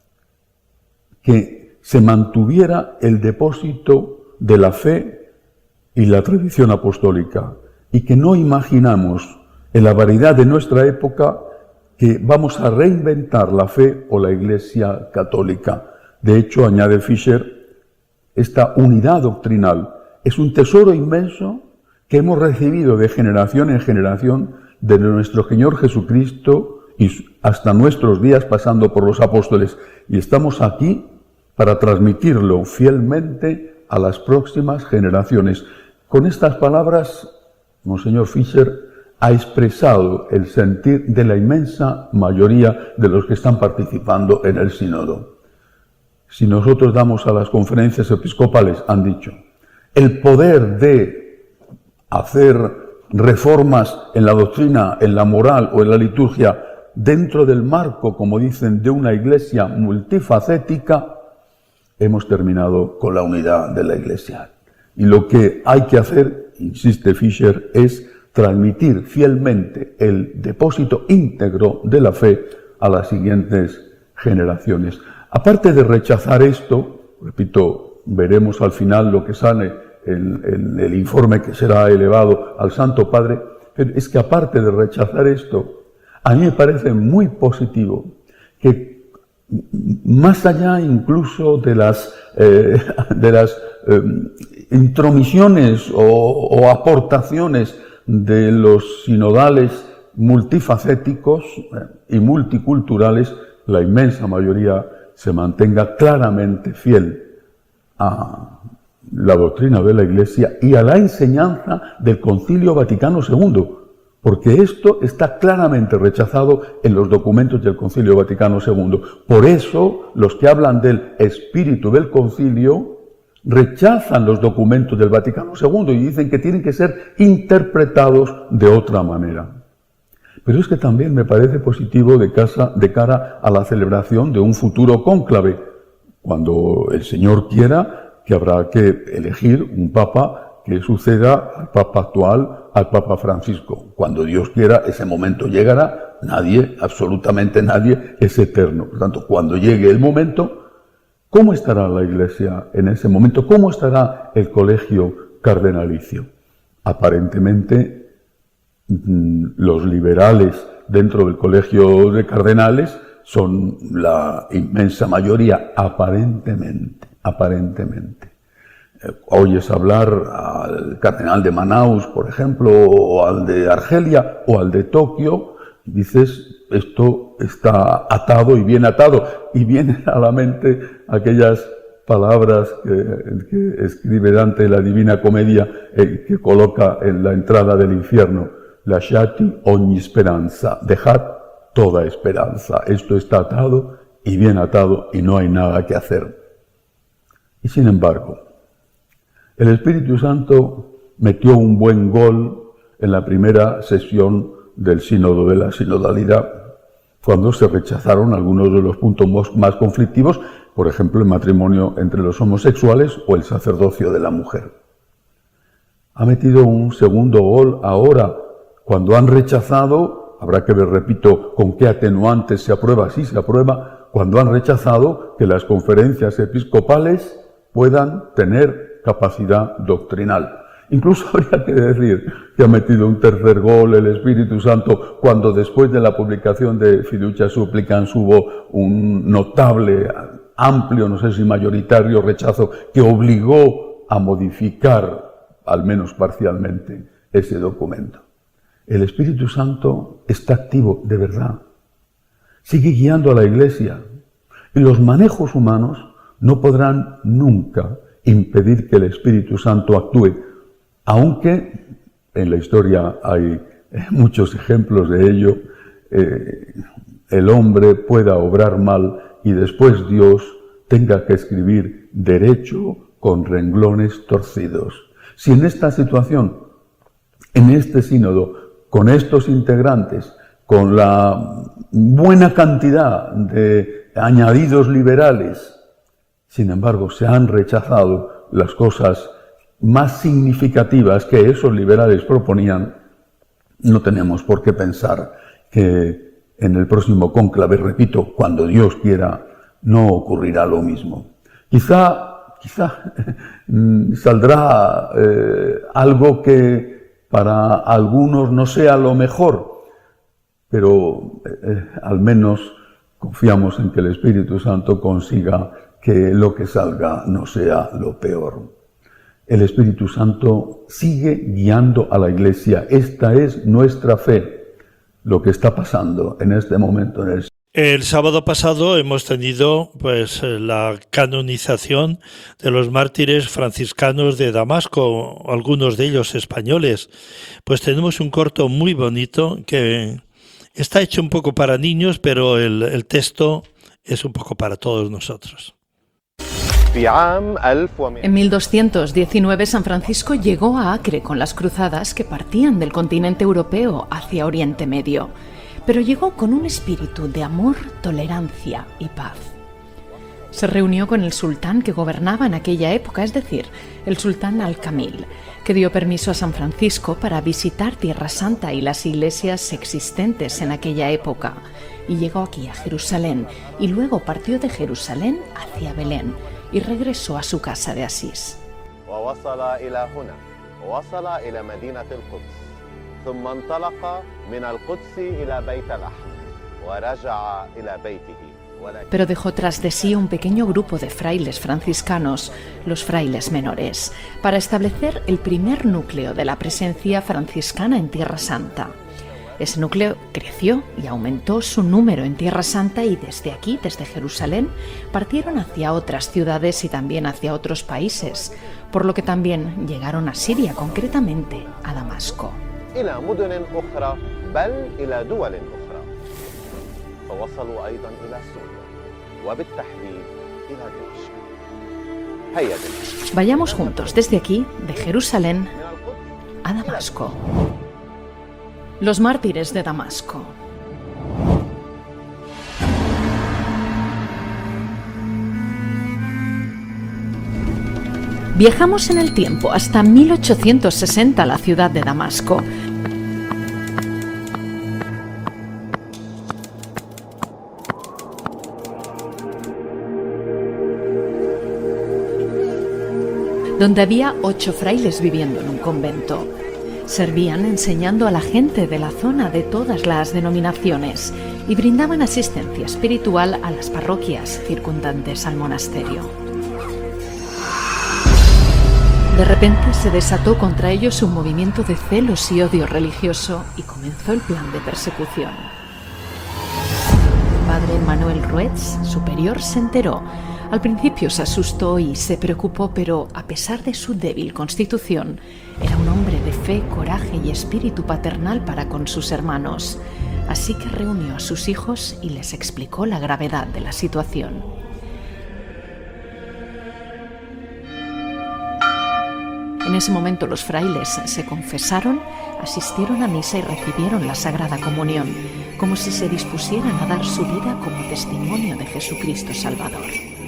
que se mantuviera el depósito de la fe y la tradición apostólica, y que no imaginamos en la variedad de nuestra época que vamos a reinventar la fe o la Iglesia católica. De hecho, añade Fisher, esta unidad doctrinal es un tesoro inmenso que hemos recibido de generación en generación de nuestro Señor Jesucristo y hasta nuestros días pasando por los apóstoles. Y estamos aquí para transmitirlo fielmente a las próximas generaciones. Con estas palabras, Monseñor Fisher ha expresado el sentir de la inmensa mayoría de los que están participando en el sínodo. Si nosotros damos a las conferencias episcopales, han dicho, el poder de hacer reformas en la doctrina, en la moral o en la liturgia dentro del marco, como dicen, de una iglesia multifacética, hemos terminado con la unidad de la iglesia. Y lo que hay que hacer, insiste Fisher, es transmitir fielmente el depósito íntegro de la fe a las siguientes generaciones. Aparte de rechazar esto, repito, veremos al final lo que sale en el, el informe que será elevado al Santo Padre, pero es que aparte de rechazar esto, a mí me parece muy positivo que más allá incluso de las, eh, de las eh, intromisiones o, o aportaciones de los sinodales multifacéticos y multiculturales, la inmensa mayoría se mantenga claramente fiel a la doctrina de la Iglesia y a la enseñanza del Concilio Vaticano segundo, porque esto está claramente rechazado en los documentos del Concilio Vaticano segundo. Por eso, los que hablan del espíritu del concilio rechazan los documentos del Vaticano segundo y dicen que tienen que ser interpretados de otra manera. Pero es que también me parece positivo de, casa, de cara a la celebración de un futuro cónclave, cuando el Señor quiera, que habrá que elegir un papa que suceda al papa actual, al papa Francisco. Cuando Dios quiera, ese momento llegará. Nadie, absolutamente nadie, es eterno. Por tanto, cuando llegue el momento, ¿cómo estará la Iglesia en ese momento? ¿Cómo estará el colegio cardenalicio? Aparentemente, los liberales dentro del colegio de cardenales son la inmensa mayoría, aparentemente, aparentemente. Oyes hablar al cardenal de Manaus, por ejemplo, o al de Argelia, o al de Tokio, y dices, esto está atado y bien atado, y vienen a la mente aquellas palabras que, que escribe Dante en la Divina Comedia, eh, que coloca en la entrada del infierno, lasciati ogni speranza, dejad toda esperanza. Esto está atado y bien atado y no hay nada que hacer. Y sin embargo, el Espíritu Santo metió un buen gol en la primera sesión del Sínodo de la Sinodalidad, cuando se rechazaron algunos de los puntos más conflictivos, por ejemplo, el matrimonio entre los homosexuales o el sacerdocio de la mujer. Ha metido un segundo gol ahora, cuando han rechazado, habrá que ver, repito, con qué atenuantes se aprueba, si se aprueba, cuando han rechazado que las conferencias episcopales puedan tener capacidad doctrinal. Incluso habría que decir que ha metido un tercer gol el Espíritu Santo cuando después de la publicación de Fiducia Supplicans hubo un notable, amplio, no sé si mayoritario rechazo que obligó a modificar, al menos parcialmente, ese documento. El Espíritu Santo está activo de verdad, sigue guiando a la Iglesia y los manejos humanos no podrán nunca impedir que el Espíritu Santo actúe, aunque en la historia hay muchos ejemplos de ello, eh, el hombre pueda obrar mal y después Dios tenga que escribir derecho con renglones torcidos. Si en esta situación, en este sínodo, con estos integrantes, con la buena cantidad de añadidos liberales, sin embargo, se han rechazado las cosas más significativas que esos liberales proponían, no tenemos por qué pensar que en el próximo cónclave, repito, cuando Dios quiera, no ocurrirá lo mismo. Quizá, quizá saldrá eh, algo que para algunos no sea lo mejor, pero eh, al menos confiamos en que el Espíritu Santo consiga que lo que salga no sea lo peor. El Espíritu Santo sigue guiando a la Iglesia. Esta es nuestra fe, lo que está pasando en este momento en el El sábado pasado hemos tenido pues la canonización de los mártires franciscanos de Damasco, algunos de ellos españoles. Pues tenemos un corto muy bonito que está hecho un poco para niños, pero el, el texto es un poco para todos nosotros. En mil doscientos diecinueve San Francisco llegó a Acre con las cruzadas que partían del continente europeo hacia Oriente Medio, pero llegó con un espíritu de amor, tolerancia y paz. Se reunió con el sultán que gobernaba en aquella época, es decir, el sultán Al-Kamil, que dio permiso a San Francisco para visitar Tierra Santa y las iglesias existentes en aquella época, y llegó aquí a Jerusalén, y luego partió de Jerusalén hacia Belén, y regresó a su casa de Asís. ثم انطلق من القدس إلى بيت لحم ورجع إلى بيته pero dejó tras de sí un pequeño grupo de frailes franciscanos, los frailes menores, para establecer el primer núcleo de la presencia franciscana en Tierra Santa. Ese núcleo creció y aumentó su número en Tierra Santa y desde aquí, desde Jerusalén, partieron hacia otras ciudades y también hacia otros países, por lo que también llegaron a Siria, concretamente a Damasco. Vayamos juntos desde aquí, de Jerusalén, a Damasco. Los mártires de Damasco. Viajamos en el tiempo hasta mil ochocientos sesenta a la ciudad de Damasco. Donde había ocho frailes viviendo en un convento. Servían enseñando a la gente de la zona de todas las denominaciones y brindaban asistencia espiritual a las parroquias circundantes al monasterio. De repente se desató contra ellos un movimiento de celos y odio religioso y comenzó el plan de persecución. Padre Manuel Ruetz, superior, se enteró. Al principio se asustó y se preocupó, pero a pesar de su débil constitución, era un hombre de fe, coraje y espíritu paternal para con sus hermanos. Así que reunió a sus hijos y les explicó la gravedad de la situación. En ese momento los frailes se confesaron, asistieron a misa y recibieron la Sagrada Comunión, como si se dispusieran a dar su vida como testimonio de Jesucristo Salvador.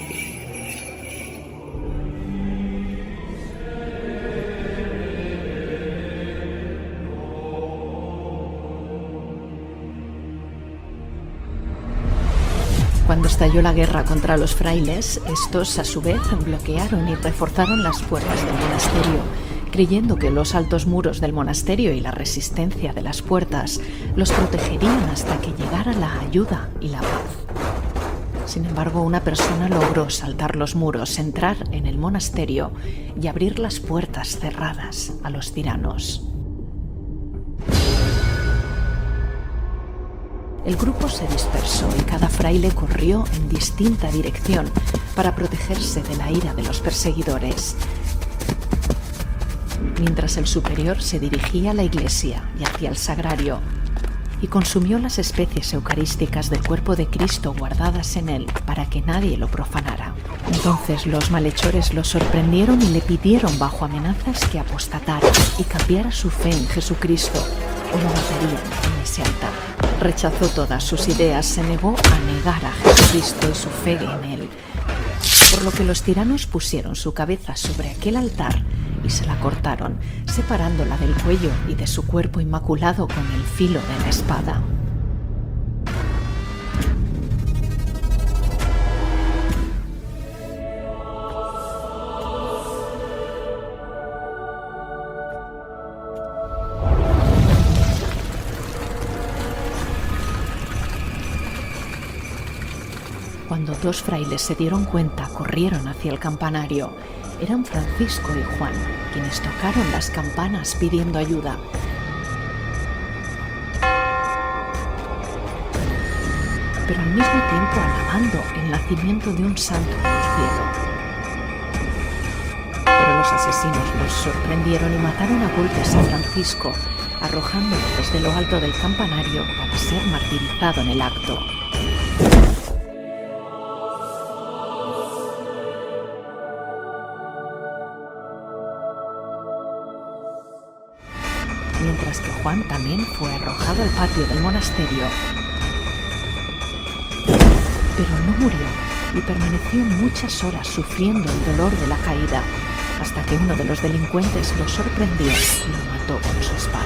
Cuando estalló la guerra contra los frailes, estos a su vez bloquearon y reforzaron las puertas del monasterio, creyendo que los altos muros del monasterio y la resistencia de las puertas los protegerían hasta que llegara la ayuda y la paz. Sin embargo, una persona logró saltar los muros, entrar en el monasterio y abrir las puertas cerradas a los tiranos. El grupo se dispersó y cada fraile corrió en distinta dirección para protegerse de la ira de los perseguidores, mientras el superior se dirigía a la iglesia y hacia el sagrario y consumió las especies eucarísticas del cuerpo de Cristo guardadas en él para que nadie lo profanara. Entonces los malhechores lo sorprendieron y le pidieron bajo amenazas que apostatara y cambiara su fe en Jesucristo o lo matarían en ese altar. Rechazó todas sus ideas, se negó a negar a Jesucristo y su fe en él, por lo que los tiranos pusieron su cabeza sobre aquel altar y se la cortaron, separándola del cuello y de su cuerpo inmaculado con el filo de la espada. Cuando dos frailes se dieron cuenta, corrieron hacia el campanario. Eran Francisco y Juan, quienes tocaron las campanas pidiendo ayuda. Pero al mismo tiempo alabando el nacimiento de un santo del cielo. Pero los asesinos los sorprendieron y mataron a golpes a Francisco, arrojándolo desde lo alto del campanario para ser martirizado en el acto. Mientras que Juan también fue arrojado al patio del monasterio. Pero no murió y permaneció muchas horas sufriendo el dolor de la caída, hasta que uno de los delincuentes lo sorprendió y lo mató con su espada.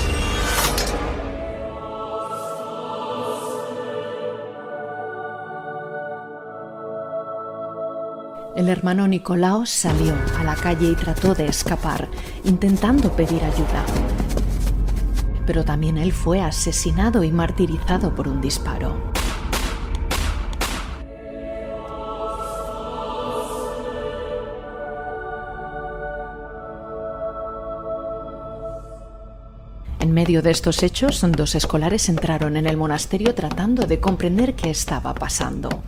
El hermano Nicolaos salió a la calle y trató de escapar, intentando pedir ayuda. Pero también él fue asesinado y martirizado por un disparo. En medio de estos hechos, dos escolares entraron en el monasterio tratando de comprender qué estaba pasando.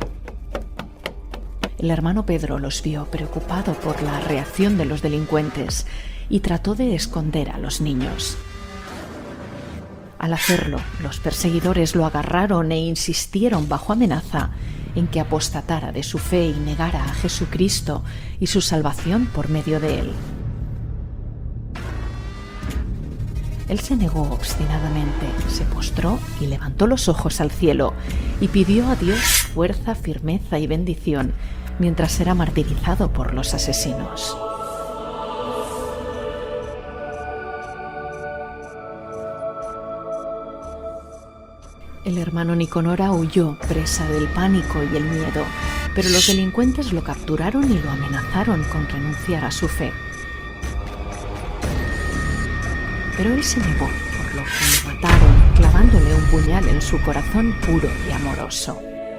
El hermano Pedro los vio preocupado por la reacción de los delincuentes y trató de esconder a los niños. Al hacerlo, los perseguidores lo agarraron e insistieron bajo amenaza en que apostatara de su fe y negara a Jesucristo y su salvación por medio de él. Él se negó obstinadamente, se postró y levantó los ojos al cielo y pidió a Dios fuerza, firmeza y bendición mientras era martirizado por los asesinos. El hermano Nicanora huyó, presa del pánico y el miedo, pero los delincuentes lo capturaron y lo amenazaron con renunciar a su fe. Pero él se negó, por lo que lo mataron, clavándole un puñal en su corazón puro y amoroso.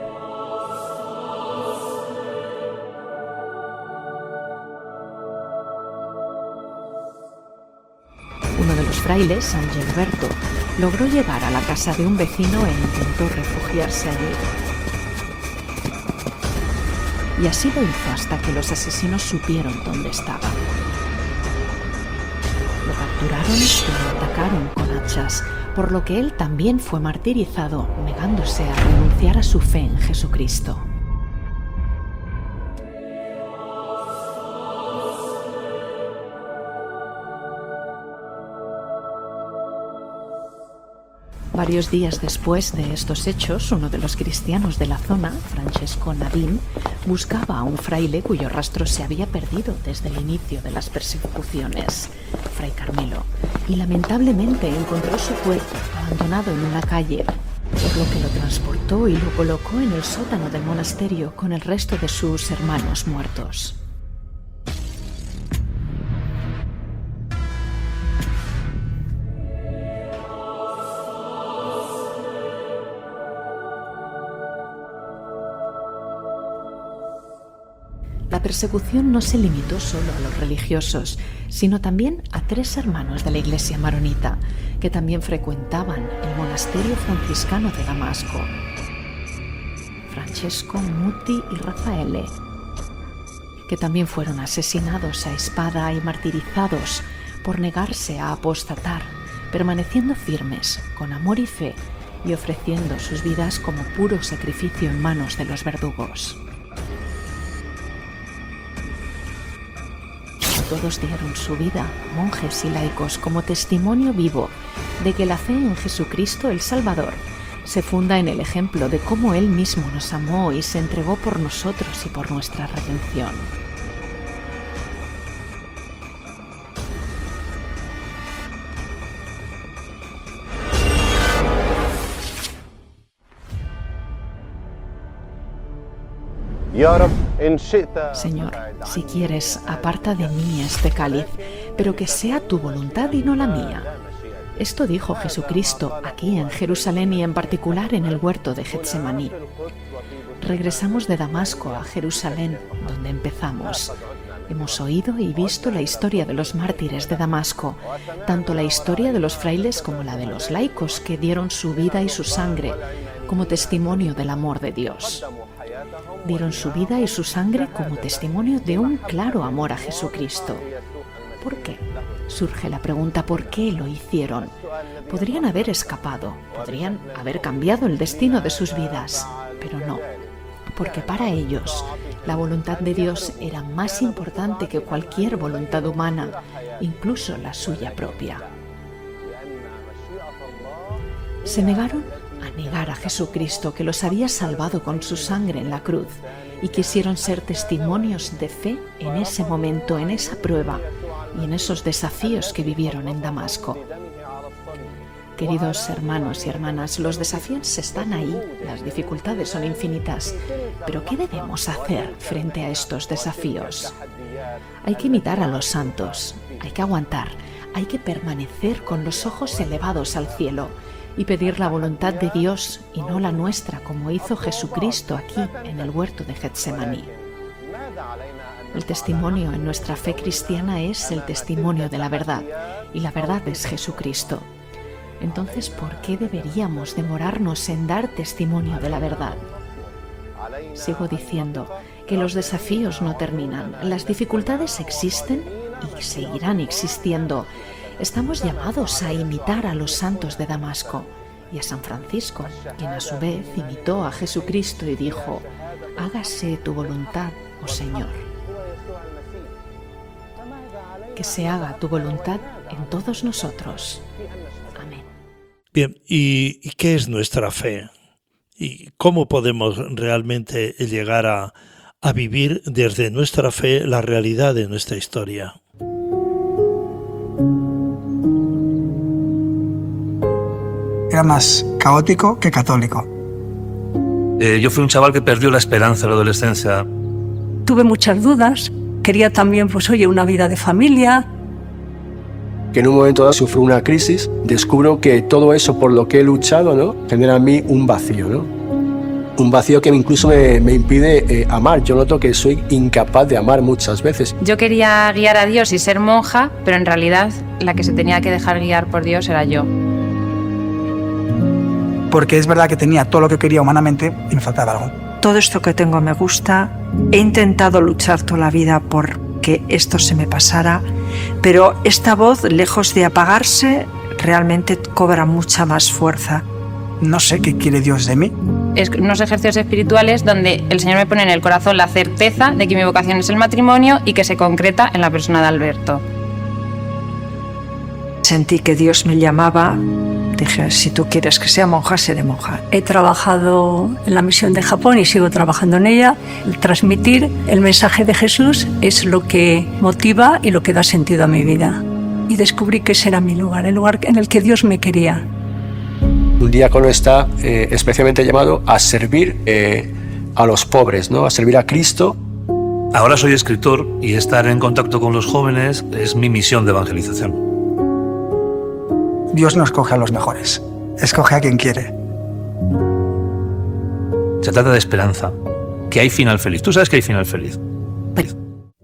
Uno de los frailes, San Gilberto, logró llegar a la casa de un vecino e intentó refugiarse allí. Y así lo hizo hasta que los asesinos supieron dónde estaba. Lo capturaron y lo atacaron con hachas, por lo que él también fue martirizado, negándose a renunciar a su fe en Jesucristo. Varios días después de estos hechos, uno de los cristianos de la zona, Francesco Nadin, buscaba a un fraile cuyo rastro se había perdido desde el inicio de las persecuciones, Fray Carmelo, y lamentablemente encontró su cuerpo abandonado en una calle, por lo que lo transportó y lo colocó en el sótano del monasterio con el resto de sus hermanos muertos. La persecución no se limitó solo a los religiosos, sino también a tres hermanos de la iglesia maronita, que también frecuentaban el monasterio franciscano de Damasco: Francesco, Muti y Rafaele, que también fueron asesinados a espada y martirizados por negarse a apostatar, permaneciendo firmes, con amor y fe, y ofreciendo sus vidas como puro sacrificio en manos de los verdugos. Todos dieron su vida, monjes y laicos, como testimonio vivo de que la fe en Jesucristo el Salvador se funda en el ejemplo de cómo Él mismo nos amó y se entregó por nosotros y por nuestra redención. Señor, si quieres, aparta de mí este cáliz, pero que sea tu voluntad y no la mía. Esto dijo Jesucristo aquí en Jerusalén y en particular en el huerto de Getsemaní. Regresamos de Damasco a Jerusalén, donde empezamos. Hemos oído y visto la historia de los mártires de Damasco, tanto la historia de los frailes como la de los laicos que dieron su vida y su sangre como testimonio del amor de Dios. Dieron su vida y su sangre como testimonio de un claro amor a Jesucristo. ¿Por qué? Surge la pregunta, ¿por qué lo hicieron? Podrían haber escapado, podrían haber cambiado el destino de sus vidas, pero no, porque para ellos la voluntad de Dios era más importante que cualquier voluntad humana, incluso la suya propia. Se negaron a negar a Jesucristo, que los había salvado con su sangre en la cruz, y quisieron ser testimonios de fe en ese momento, en esa prueba y en esos desafíos que vivieron en Damasco. Queridos hermanos y hermanas, los desafíos están ahí, las dificultades son infinitas, pero ¿qué debemos hacer frente a estos desafíos? Hay que imitar a los santos, hay que aguantar, hay que permanecer con los ojos elevados al cielo y pedir la voluntad de Dios y no la nuestra, como hizo Jesucristo aquí en el huerto de Getsemaní. El testimonio en nuestra fe cristiana es el testimonio de la verdad, y la verdad es Jesucristo. Entonces, ¿por qué deberíamos demorarnos en dar testimonio de la verdad? Sigo diciendo que los desafíos no terminan, las dificultades existen y seguirán existiendo. Estamos llamados a imitar a los santos de Damasco y a San Francisco, quien a su vez imitó a Jesucristo y dijo: hágase tu voluntad, oh Señor. Que se haga tu voluntad en todos nosotros. Amén. Bien, ¿y, y qué es nuestra fe? ¿Y cómo podemos realmente llegar a, a vivir desde nuestra fe la realidad de nuestra historia? Era más caótico que católico. Eh, yo fui un chaval que perdió la esperanza en la adolescencia. Tuve muchas dudas. Quería también, pues oye, una vida de familia. Que en un momento dado sufro una crisis, descubro que todo eso por lo que he luchado, ¿no?, genera en mí un vacío, ¿no? Un vacío que incluso me, me impide eh, amar. Yo noto que soy incapaz de amar muchas veces. Yo quería guiar a Dios y ser monja, pero en realidad la que se tenía que dejar guiar por Dios era yo. Porque es verdad que tenía todo lo que quería humanamente y me faltaba algo. Todo esto que tengo me gusta. He intentado luchar toda la vida por que esto se me pasara, pero esta voz, lejos de apagarse, realmente cobra mucha más fuerza. No sé qué quiere Dios de mí. Es unos ejercicios espirituales donde el Señor me pone en el corazón la certeza de que mi vocación es el matrimonio y que se concreta en la persona de Alberto. Sentí que Dios me llamaba. Dije, si tú quieres que sea monja, seré monja. He trabajado en la misión de Japón y sigo trabajando en ella. El transmitir el mensaje de Jesús es lo que motiva y lo que da sentido a mi vida. Y descubrí que ese era mi lugar, el lugar en el que Dios me quería. Un diácono está eh, especialmente llamado a servir eh, a los pobres, ¿no?, a servir a Cristo. Ahora soy escritor y estar en contacto con los jóvenes es mi misión de evangelización. Dios no escoge a los mejores, escoge a quien quiere. Se trata de esperanza, que hay final feliz. Tú sabes que hay final feliz. Feliz.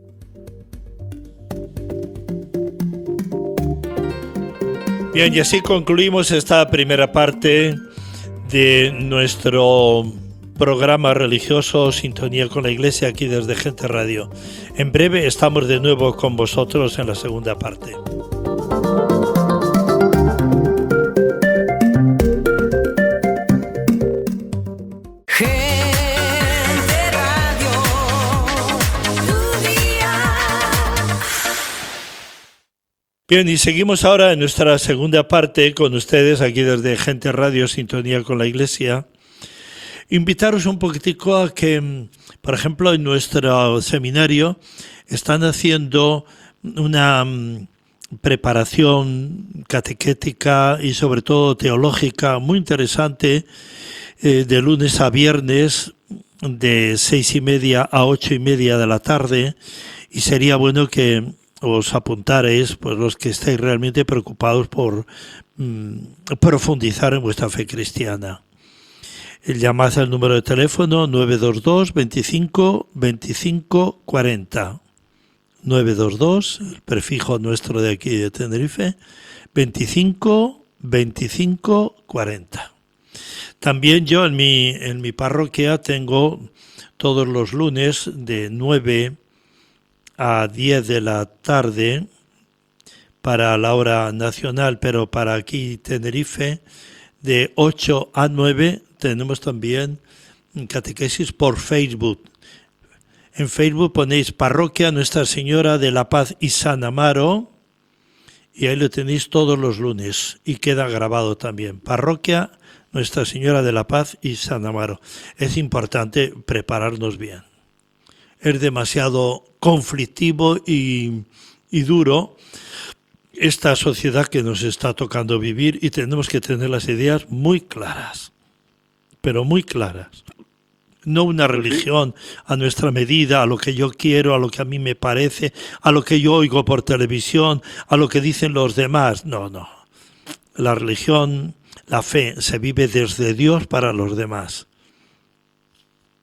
Bien, y así concluimos esta primera parte de nuestro programa religioso Sintonía con la Iglesia aquí desde Gente Radio. En breve estamos de nuevo con vosotros en la segunda parte. Bien, y seguimos ahora en nuestra segunda parte con ustedes aquí desde Gente Radio, Sintonía con la Iglesia. Invitaros un poquitico a que, por ejemplo, en nuestro seminario están haciendo una preparación catequética y sobre todo teológica muy interesante eh, de lunes a viernes de seis y media a ocho y media de la tarde, y sería bueno que os apuntaréis, pues los que estéis realmente preocupados por mmm, profundizar en vuestra fe cristiana. Llamad al número de teléfono nueve dos dos, veinticinco, veinticinco, cuarenta. nueve dos dos, el prefijo nuestro de aquí de Tenerife, veinticinco, veinticinco, cuarenta. También yo en mi, en mi parroquia tengo todos los lunes de nueve a diez de la tarde para la hora nacional, pero para aquí Tenerife de ocho a nueve tenemos también catequesis por Facebook. En Facebook ponéis Parroquia Nuestra Señora de la Paz y San Amaro y ahí lo tenéis todos los lunes y queda grabado también. Parroquia Nuestra Señora de la Paz y San Amaro. Es importante prepararnos bien. Es demasiado conflictivo y, y duro esta sociedad que nos está tocando vivir y tenemos que tener las ideas muy claras, pero muy claras. No una religión a nuestra medida, a lo que yo quiero, a lo que a mí me parece, a lo que yo oigo por televisión, a lo que dicen los demás. No, no. La religión, la fe, se vive desde Dios para los demás.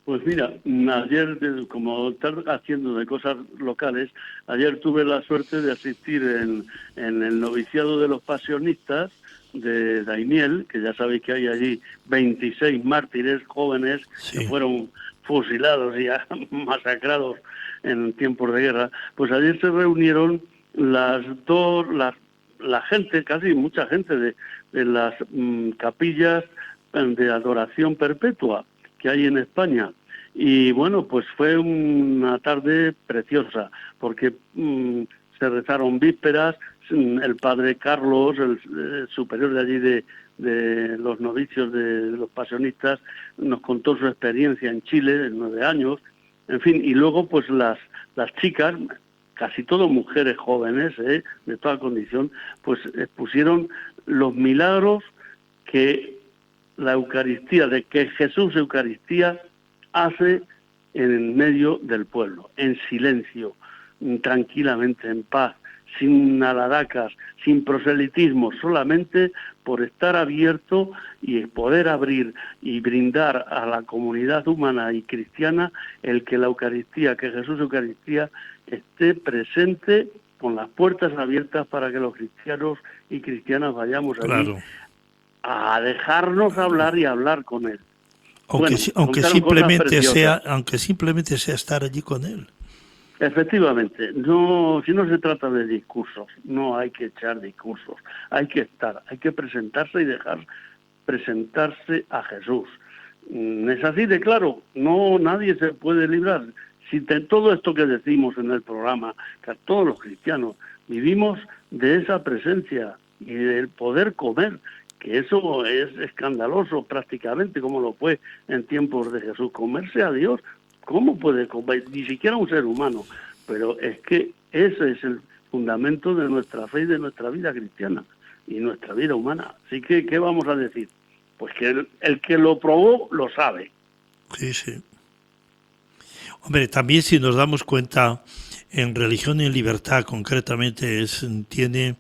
Pues mira, ayer, como estar haciendo de cosas locales, ayer tuve la suerte de asistir en, en el noviciado de los pasionistas de Daimiel, que ya sabéis que hay allí veintiséis mártires jóvenes sí. que fueron fusilados y masacrados en tiempos de guerra. Pues ayer se reunieron las dos, las, la gente, casi mucha gente de, de las mm, capillas de adoración perpetua que hay en España. Y bueno, pues fue una tarde preciosa, porque mmm, se rezaron vísperas, el padre Carlos, el, el superior de allí de, de los novicios de, de los pasionistas, nos contó su experiencia en Chile, de nueve años, en fin, y luego pues las, las chicas, casi todo mujeres jóvenes, ¿eh? de toda condición, pues expusieron los milagros que la Eucaristía, de que Jesús Eucaristía hace en medio del pueblo, en silencio, tranquilamente, en paz, sin alaracas, sin proselitismo, solamente por estar abierto y poder abrir y brindar a la comunidad humana y cristiana el que la Eucaristía, que Jesús Eucaristía esté presente con las puertas abiertas para que los cristianos y cristianas vayamos allí claro. a dejarnos hablar y hablar con él. Aunque, bueno, aunque simplemente sea, aunque simplemente sea estar allí con él. Efectivamente, no, si no se trata de discursos, no hay que echar discursos, hay que estar, hay que presentarse y dejar presentarse a Jesús. Es así de claro, no nadie se puede librar. Si de todo esto que decimos en el programa, que todos los cristianos vivimos de esa presencia y del poder comer, que eso es escandaloso prácticamente, como lo fue en tiempos de Jesús, comerse a Dios. ¿Cómo puede comer? Ni siquiera un ser humano. Pero es que ese es el fundamento de nuestra fe y de nuestra vida cristiana y nuestra vida humana. Así que, ¿qué vamos a decir? Pues que el, el que lo probó lo sabe. Sí, sí. Hombre, también si nos damos cuenta, en Religión y en Libertad concretamente es, tiene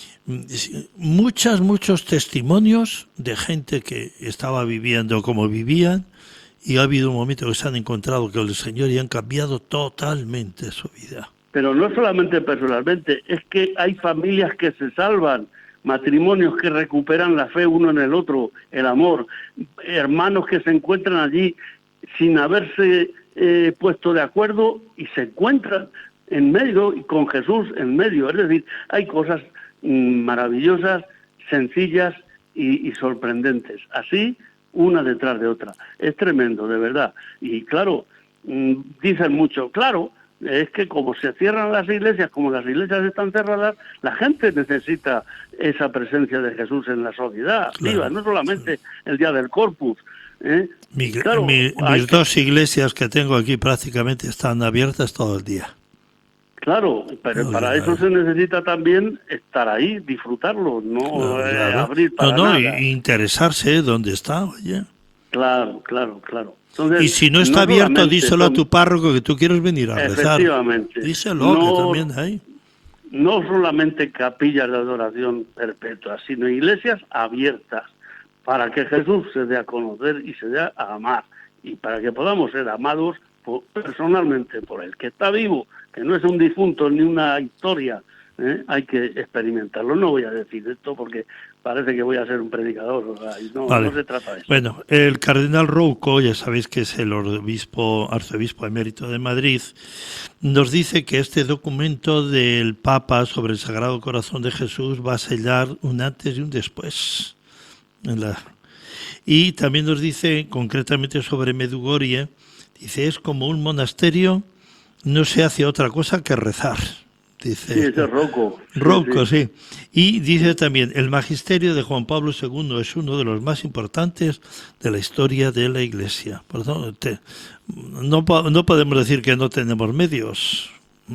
muchos, muchos testimonios de gente que estaba viviendo como vivían, y ha habido un momento que se han encontrado que el Señor y han cambiado totalmente su vida. Pero no solamente personalmente, es que hay familias que se salvan, matrimonios que recuperan la fe uno en el otro, el amor, hermanos que se encuentran allí sin haberse eh, puesto de acuerdo y se encuentran en medio y con Jesús en medio. Es decir, hay cosas mmm, maravillosas, sencillas y, y sorprendentes. Así, una detrás de otra. Es tremendo, de verdad. Y claro, mmm, dicen mucho, claro, es que como se cierran las iglesias, como las iglesias están cerradas, la gente necesita esa presencia de Jesús en la sociedad, claro, viva, no solamente claro. el día del Corpus. ¿eh? Mi, claro, mi, mis dos que... iglesias que tengo aquí prácticamente están abiertas todo el día. Claro, pero no, para eso se necesita también estar ahí, disfrutarlo, no claro, eh, claro. abrir para no, no, nada. Y interesarse dónde está, oye. Claro, claro, claro. Entonces, y si no está no abierto, díselo son... a tu párroco que tú quieres venir a rezar. Efectivamente. Díselo, no, que también hay. No solamente capillas de adoración perpetua, sino iglesias abiertas para que Jesús se dé a conocer y se dé a amar. Y para que podamos ser amados por, personalmente por Él, que está vivo, que no es un difunto ni una historia, ¿eh? Hay que experimentarlo. No voy a decir esto porque parece que voy a ser un predicador, o sea, no, vale. no se trata de eso. Bueno, el cardenal Rouco, ya sabéis que es el obispo, arzobispo emérito de Madrid, nos dice que este documento del Papa sobre el Sagrado Corazón de Jesús va a sellar un antes y un después. En la... Y también nos dice concretamente sobre Medjugorje, dice, es como un monasterio, no se hace otra cosa que rezar. Dice, sí, ese es Rouco. Rouco, sí, sí. Y dice también, el magisterio de Juan Pablo segundo es uno de los más importantes de la historia de la Iglesia. Perdón, te, no, no podemos decir que no tenemos medios.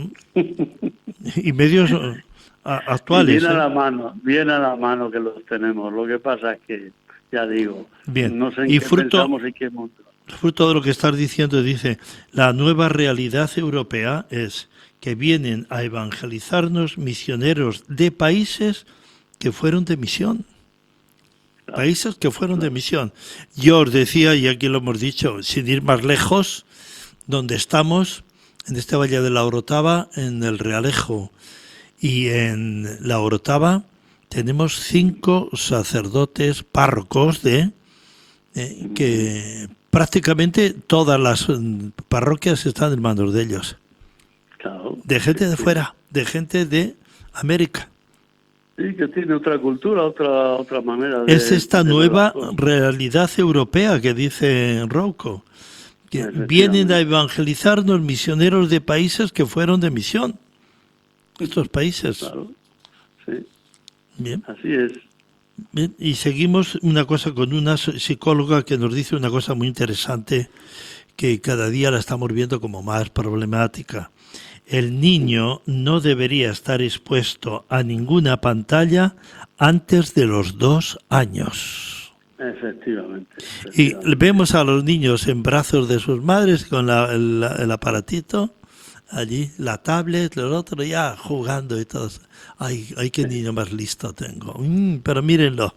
Y medios actuales. Bien a ¿eh? la mano, bien a la mano que los tenemos. Lo que pasa es que, ya digo, bien. no sé en y qué fruto, pensamos y qué mundo. Fruto de lo que estás diciendo, dice, la nueva realidad europea es que vienen a evangelizarnos misioneros de países que fueron de misión. países que fueron de misión. Yo os decía, y aquí lo hemos dicho, sin ir más lejos, donde estamos, en este Valle de la Orotava, en el Realejo y en la Orotava, tenemos cinco sacerdotes párrocos de eh, que prácticamente todas las parroquias están en manos de ellos. Claro. De gente de fuera, de gente de América. Sí, que tiene otra cultura, otra otra manera de... Es esta de nueva ver las cosas. realidad europea que dice Rouco, que vienen a evangelizarnos misioneros de países que fueron de misión. Estos países. Claro, sí. Bien. Así es. Bien. Y seguimos una cosa con una psicóloga que nos dice una cosa muy interesante que cada día la estamos viendo como más problemática. El niño no debería estar expuesto a ninguna pantalla antes de los dos años. Efectivamente. Y vemos a los niños en brazos de sus madres con la, el, el aparatito, allí, la tablet, los otros ya jugando y todo. Ay, ay, qué niño más listo tengo. Mm, pero mírenlo.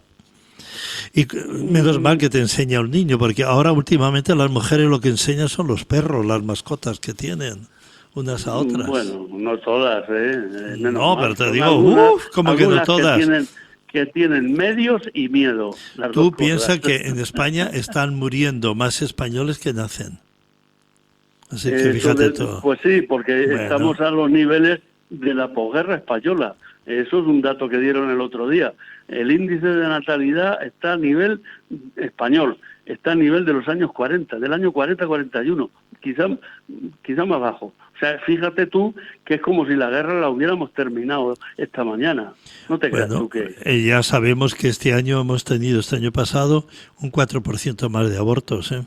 Y menos mal que te enseña un niño, porque ahora últimamente las mujeres lo que enseñan son los perros, las mascotas que tienen, unas a otras. Bueno, no todas, ¿eh? Menos No, mal. pero te Son digo, algunas- uff, como que no algunas todas. Que tienen, que tienen medios y miedo. Las Tú dos piensas cosas. que en España están muriendo más españoles que nacen. Así que Eso fíjate de- tú. Pues sí, porque Bueno. estamos a los niveles de la posguerra española. Eso es un dato que dieron el otro día. El índice de natalidad está a nivel español, está a nivel de los años cuarenta, del año cuarenta a cuarenta y uno, quizá, quizá más bajo. O sea, fíjate tú que es como si la guerra la hubiéramos terminado esta mañana. No te creas Bueno, tú que... eh, ya sabemos que este año hemos tenido, este año pasado, un cuatro por ciento más de abortos. ¿eh?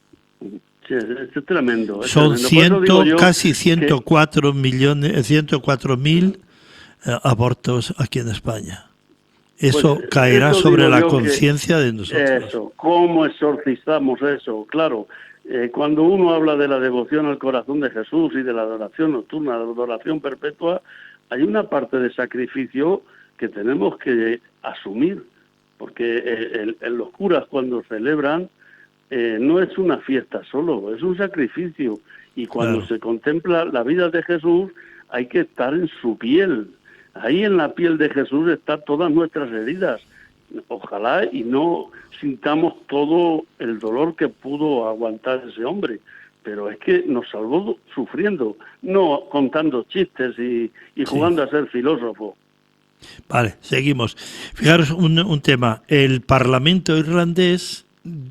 Sí, es, es tremendo. Es Son tremendo. Por eso digo ciento, yo casi que- ciento cuatro millones, ciento cuatro mil eh, abortos aquí en España. Eso Pues, caerá eso sobre digo la yo que- conciencia de nosotros. Eso, ¿cómo exorcizamos eso? Claro, eh, cuando uno habla de la devoción al corazón de Jesús y de la adoración nocturna, la adoración perpetua, hay una parte de sacrificio que tenemos que asumir, porque eh, el- el- los curas cuando celebran eh, no es una fiesta solo, es un sacrificio, y cuando Claro. se contempla la vida de Jesús hay que estar en su piel. Ahí en la piel de Jesús están todas nuestras heridas. Ojalá y no sintamos todo el dolor que pudo aguantar ese hombre, pero es que nos salvó sufriendo, no contando chistes y, y jugando a ser filósofo. Vale, seguimos. Fijaros un, un tema. El Parlamento irlandés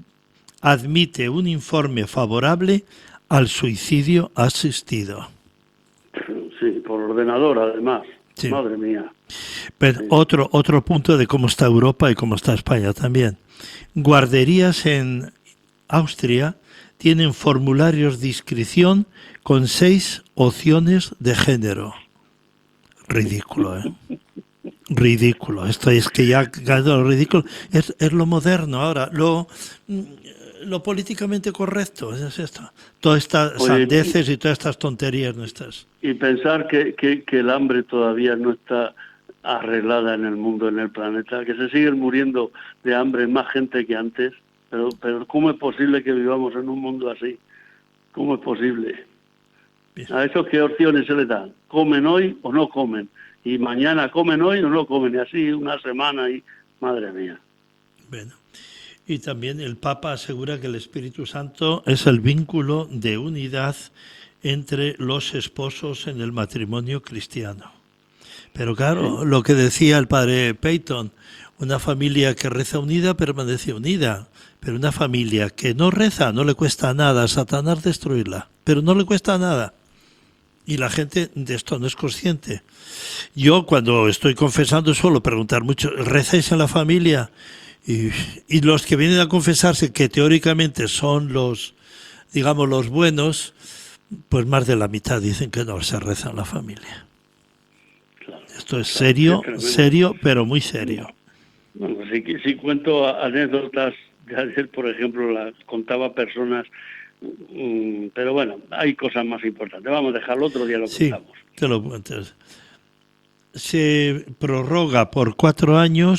admite un informe favorable al suicidio asistido. Sí, por ordenador además. Sí. Madre mía. Pero otro, otro punto de cómo está Europa y cómo está España también. Guarderías en Austria tienen formularios de inscripción con seis opciones de género. Ridículo, ¿eh? Ridículo. Esto es que ya lo ridículo es, es lo moderno ahora, lo lo políticamente correcto, es esto. Todas estas Oye, sandeces y todas estas tonterías nuestras. Y pensar que, que, que el hambre todavía no está arreglada en el mundo, en el planeta, que se siguen muriendo de hambre más gente que antes, pero, pero ¿cómo es posible que vivamos en un mundo así? ¿Cómo es posible? Bien. A esos qué opciones se les dan, comen hoy o no comen, y mañana comen hoy o no comen, y así una semana, y madre mía. Bueno. Y también el Papa asegura que el Espíritu Santo es el vínculo de unidad entre los esposos en el matrimonio cristiano. Pero claro, lo que decía el padre Peyton, una familia que reza unida permanece unida, pero una familia que no reza no le cuesta nada a Satanás destruirla, pero no le cuesta nada. Y la gente de esto no es consciente. Yo cuando estoy confesando suelo preguntar mucho, ¿rezáis en la familia? Y, y los que vienen a confesarse, que teóricamente son los, digamos, los buenos, pues más de la mitad dicen que no se reza en la familia. Claro, Esto es claro, serio, es tremendo. serio, pero muy serio. Bueno, si, si cuento anécdotas de ayer, por ejemplo, las contaba personas, mm, pero bueno, hay cosas más importantes. Vamos a dejarlo otro día, lo Sí, contamos. que lo cuentes. Se prorroga por cuatro años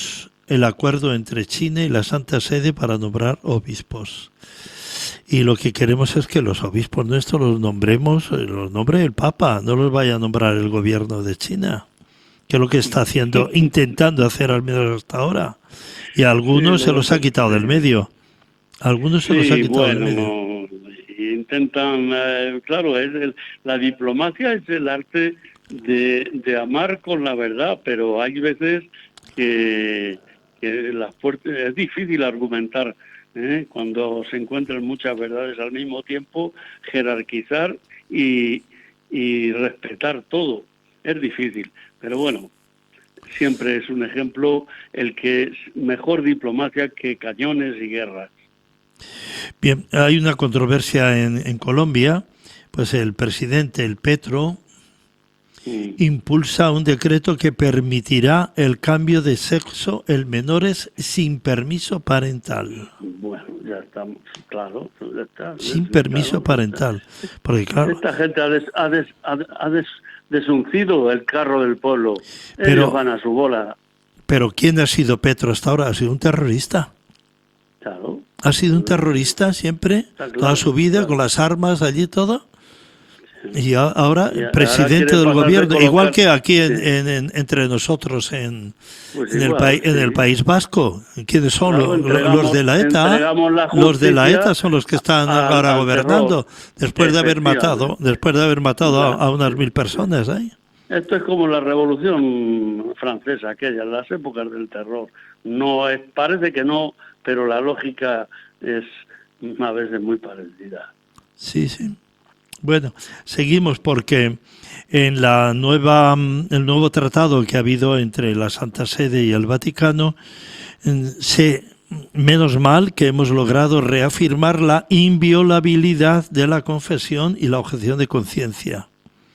el acuerdo entre China y la Santa Sede para nombrar obispos. Y lo que queremos es que los obispos nuestros los nombremos, los nombre el Papa, no los vaya a nombrar el gobierno de China, que es lo que está haciendo, intentando hacer al menos hasta ahora. Y a algunos Sí, se lo- los ha quitado del medio. A algunos se los ha Sí, quitado bueno, del medio. no, intentan, eh, claro, es el- la diplomacia es el arte de, de amar con la verdad, pero hay veces que, que las fuertes, es difícil argumentar ¿eh? cuando se encuentran muchas verdades al mismo tiempo, jerarquizar y, y respetar todo. Es difícil, pero bueno, siempre es un ejemplo el que es mejor diplomacia que cañones y guerras. Bien, hay una controversia en, en Colombia, pues el presidente, el Petro, Mm. impulsa un decreto que permitirá el cambio de sexo en menores sin permiso parental. Bueno, ya estamos, claro, ya está. Sin Ya, permiso claro, parental. Porque claro, Esta gente ha, des, ha, des, ha, ha des, desuncido el carro del pueblo. Pero- Ellos van a su bola, pero ¿quién ha sido Petro hasta ahora? Ha sido un terrorista. claro. Ha sido un terrorista siempre, Está claro, toda su vida, claro. con las armas allí todo. Y a- ahora Y ahora presidente quiere del pasar de gobierno, colocar- igual que aquí en, Sí. en- en- entre nosotros en, Pues en, el igual, país, en sí. el País Vasco. ¿Quiénes son? Claro, Los- entregamos- los de la ETA. entregamos la Los de la justicia ETA son los que están al- ahora al gobernando, terror. después de haber matado, Efectivamente. después de haber matado a, a unas mil personas. ¿eh? Esto es como la Revolución Francesa, aquella, las épocas del terror. No es, parece que no, pero la lógica es a veces muy parecida. Sí, sí. Bueno, seguimos porque en la nueva, el nuevo tratado que ha habido entre la Santa Sede y el Vaticano, en- se, menos mal que hemos logrado reafirmar la inviolabilidad de la confesión y la objeción de conciencia.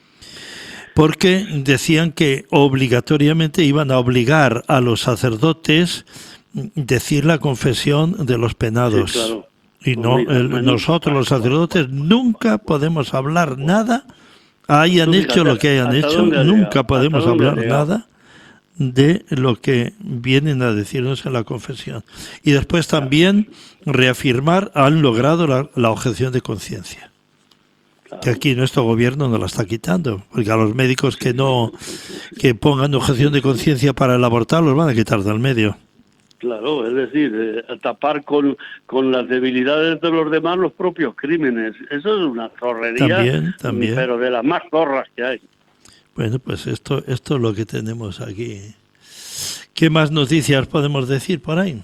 Porque decían que obligatoriamente iban a obligar a los sacerdotes decir la confesión de los penados. Sí, claro. Y no, Obliga, el- bueno, nosotros los sacerdotes nunca podemos hablar nada, hayan Tú hecho fíjate, lo que hayan ¿hasta hecho, dónde ha nunca llegado? podemos ¿Hasta dónde ha hablar llegado? nada de lo que vienen a decirnos en la confesión. Y después también reafirmar, han logrado la, la objeción de conciencia. Que aquí nuestro gobierno nos la está quitando, porque a los médicos que no que pongan objeción de conciencia para el abortar los van a quitar del medio. Claro, es decir, eh, tapar con, con las debilidades de los demás los propios crímenes. Eso es una zorrería, También, también. pero de las más zorras que hay. Bueno, pues esto, esto es lo que tenemos aquí. ¿Qué más noticias podemos decir por ahí?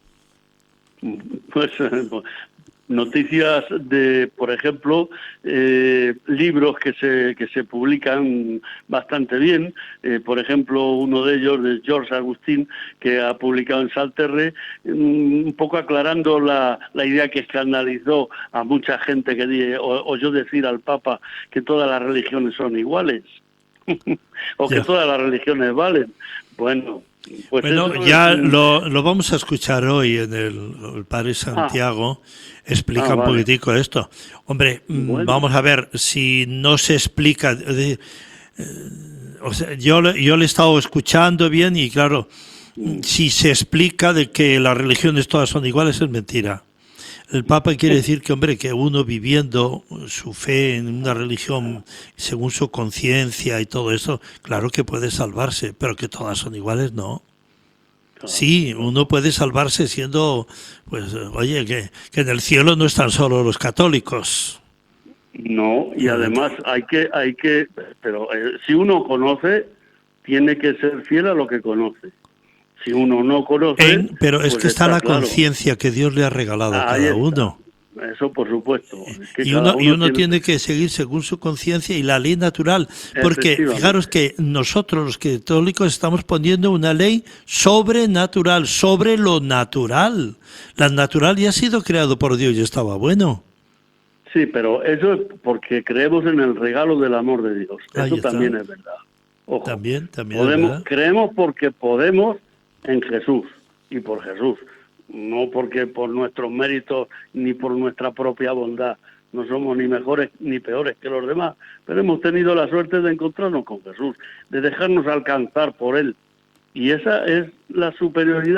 Pues eh, noticias de, por ejemplo, eh, libros que se que se publican bastante bien. Eh, por ejemplo, uno de ellos de George Agustín, que ha publicado en Salterre, mm, un poco aclarando la, la idea que escandalizó a mucha gente que di- o- oyó decir al Papa que todas las religiones son iguales o que Ya. todas las religiones valen. Bueno, pues Bueno, eso ya es- lo, lo vamos a escuchar hoy en el, el Padre Santiago. Explica Ah, un vale. poquitico esto. Hombre, mm, Bueno. vamos a ver, si no se explica... es decir, eh, o sea, yo, le- yo le he estado escuchando bien y claro, si se explica de que las religiones todas son iguales es mentira. El Papa quiere decir que, hombre, que uno viviendo su fe en una religión según su conciencia y todo eso, claro que puede salvarse, pero que todas son iguales, no. Sí, uno puede salvarse siendo, pues, eh, oye, que, que en el cielo no están solo los católicos. No, y además hay que, hay que, pero eh, si uno conoce, tiene que ser fiel a lo que conoce. Si uno no conoce, En- pero es pues que está la claro. conciencia que Dios le ha regalado a Ahí cada está. uno. Eso por supuesto. Es que Y cada uno, y uno tiene que seguir según su conciencia y la ley natural. Porque Efectivamente. fijaros que nosotros los católicos estamos poniendo una ley sobrenatural, sobre lo natural. La natural ya ha sido creado por Dios y estaba bueno. Sí, pero eso es porque creemos en el regalo del amor de Dios. Ahí Eso está. también es verdad. Ojo. También, también. es Podemos, verdad. creemos porque podemos en Jesús y por Jesús, no porque por nuestros méritos ni por nuestra propia bondad. No somos ni mejores ni peores que los demás, pero hemos tenido la suerte de encontrarnos con Jesús, de dejarnos alcanzar por Él. Y esa es la superioridad,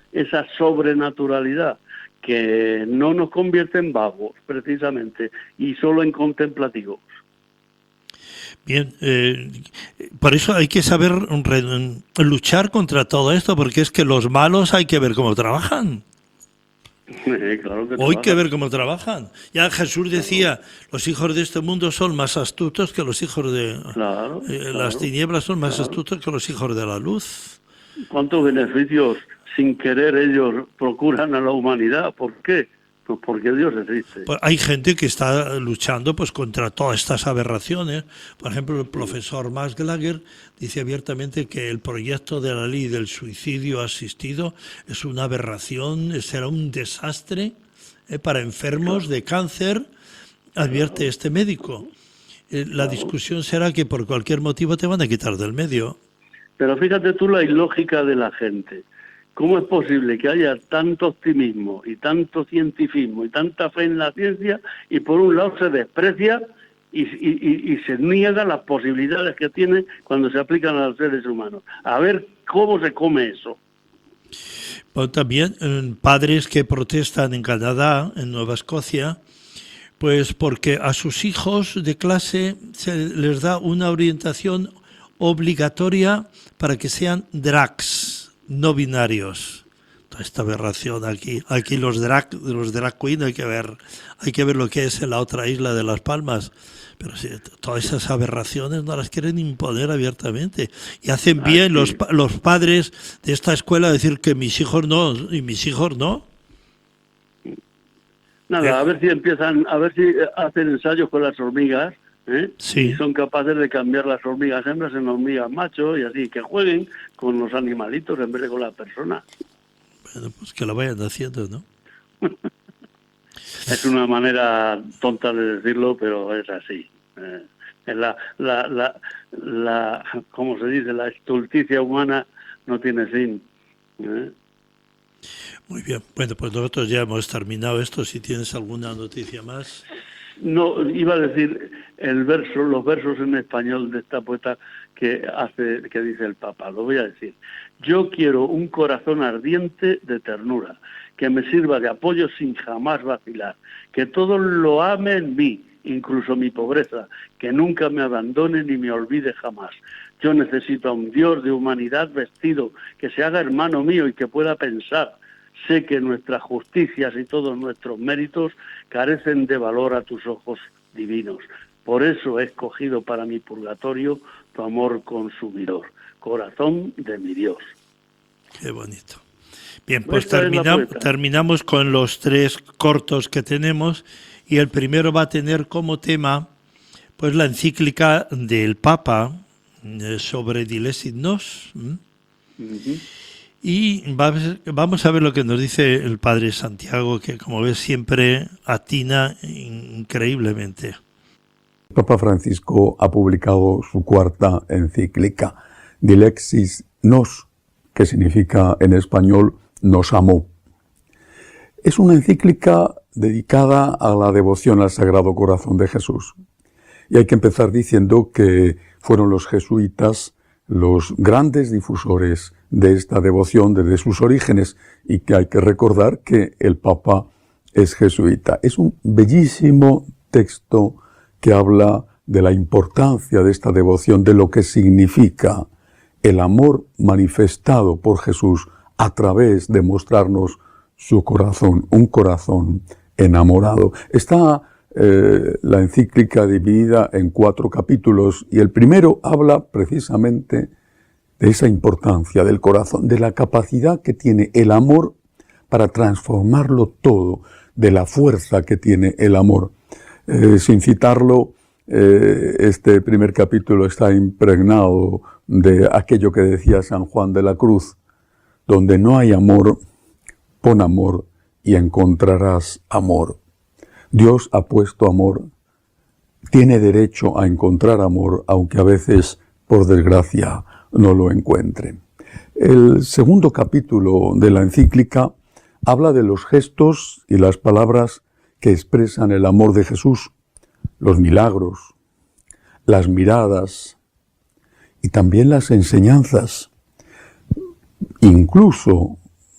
esa sobrenaturalidad que no nos convierte en vagos, precisamente, y solo en contemplativos. Bien, eh, por eso hay que saber re, luchar contra todo esto, porque es que los malos hay que ver cómo trabajan. Claro que Hay que trabajan. ver cómo trabajan. Ya Jesús decía, los hijos de este mundo son más astutos que los hijos de... Claro, eh, claro, las tinieblas son más claro. astutos que los hijos de la luz. ¿Cuántos beneficios sin querer ellos procuran a la humanidad? ¿Por qué? Pues porque Dios existe. Pues hay gente que está luchando pues contra todas estas aberraciones. Por ejemplo, el profesor Max Glager dice abiertamente que el proyecto de la ley del suicidio asistido es una aberración, será un desastre eh, para enfermos de cáncer, advierte este médico. Eh, la discusión será que por cualquier motivo te van a quitar del medio. Pero fíjate tú la ilógica de la gente. ¿Cómo es posible que haya tanto optimismo y tanto cientifismo y tanta fe en la ciencia y por un lado se desprecia y, y, y se niega las posibilidades que tiene cuando se aplican a los seres humanos? A ver cómo se come eso. Pero también eh, padres que protestan en Canadá, en Nueva Escocia, pues porque a sus hijos de clase se les da una orientación obligatoria para que sean drags, no binarios. Toda esta aberración aquí, aquí los drag, los drag queen hay que ver, hay que ver lo que es en la otra isla de Las Palmas. Pero sí, todas esas aberraciones no las quieren imponer abiertamente. Y hacen bien los, los padres de esta escuela decir que mis hijos no, y mis hijos no. Nada, a ver si empiezan, a ver si hacen ensayos con las hormigas, ¿eh? Sí. Y son capaces de cambiar las hormigas hembras en hormigas machos y así, que jueguen con los animalitos en vez de con las personas. Bueno, pues que lo vayan haciendo, ¿no? Es una manera tonta de decirlo, pero es así. Eh, es la, la, la, la, ¿cómo se dice? La estulticia humana no tiene fin. ¿eh? Muy bien. Bueno, pues nosotros ya hemos terminado esto. Si tienes alguna noticia más. No, iba a decir el verso, los versos en español de esta poeta que hace, que dice el Papa. Lo voy a decir. Yo quiero un corazón ardiente de ternura, que me sirva de apoyo sin jamás vacilar, que todo lo ame en mí, incluso mi pobreza, que nunca me abandone ni me olvide jamás. Yo necesito a un Dios de humanidad vestido, que se haga hermano mío y que pueda pensar. Sé que nuestras justicias y todos nuestros méritos carecen de valor a tus ojos divinos. Por eso he escogido para mi purgatorio tu amor consumidor, corazón de mi Dios. Qué bonito. Bien, pues Esta es la termina, poeta. terminamos con los tres cortos que tenemos y el primero va a tener como tema pues la encíclica del Papa eh, sobre Diles in nos. ¿m? Uh-huh. Y va- vamos a ver lo que nos dice el Padre Santiago, que como ves siempre atina increíblemente. Papa Francisco ha publicado su cuarta encíclica, Dilexis Nos, que significa en español nos amó. Es una encíclica dedicada a la devoción al Sagrado Corazón de Jesús. Y hay que empezar diciendo que fueron los jesuitas los grandes difusores de esta devoción desde sus orígenes y que hay que recordar que el Papa es jesuita. Es un bellísimo texto que habla de la importancia de esta devoción, de lo que significa el amor manifestado por Jesús a través de mostrarnos su corazón, un corazón enamorado. Está eh, la encíclica dividida en cuatro capítulos y el primero habla precisamente de esa importancia del corazón, de la capacidad que tiene el amor para transformarlo todo, de la fuerza que tiene el amor. Eh, sin citarlo, eh, este primer capítulo está impregnado de aquello que decía San Juan de la Cruz: donde no hay amor, pon amor y encontrarás amor. Dios ha puesto amor, tiene derecho a encontrar amor, aunque a veces, por desgracia, no lo encuentre. El segundo capítulo de la encíclica habla de los gestos y las palabras que expresan el amor de Jesús, los milagros, las miradas y también las enseñanzas. Incluso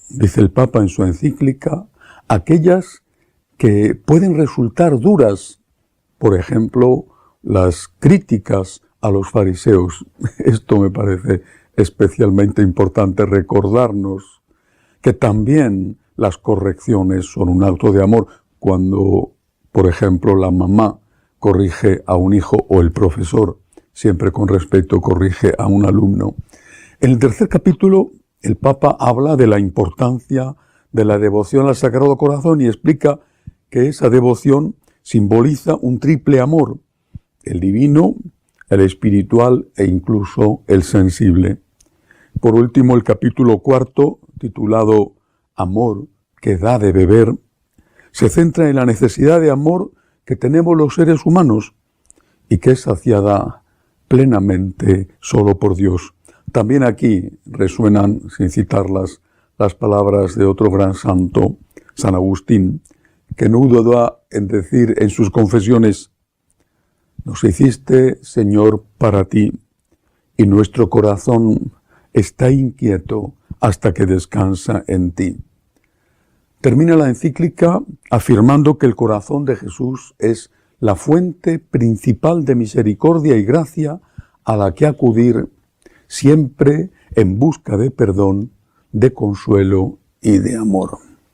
dice el Papa en su encíclica, aquellas que pueden resultar duras, por ejemplo, las críticas a los fariseos. Esto me parece especialmente importante recordarnos que también las correcciones son un acto de amor. Cuando, por ejemplo, la mamá corrige a un hijo o el profesor, siempre con respeto, corrige a un alumno. En el tercer capítulo, el Papa habla de la importancia de la devoción al Sagrado Corazón y explica que esa devoción simboliza un triple amor, el divino, el espiritual e incluso el sensible. Por último, el capítulo cuarto, titulado Amor que da de beber, se centra en la necesidad de amor que tenemos los seres humanos y que es saciada plenamente solo por Dios. También aquí resuenan, sin citarlas, las palabras de otro gran santo, San Agustín, que no duda en decir en sus confesiones: nos hiciste, Señor, para ti, y nuestro corazón está inquieto hasta que descansa en ti. Termina la encíclica afirmando que el corazón de Jesús es la fuente principal de misericordia y gracia a la que acudir siempre en busca de perdón, de consuelo y de amor.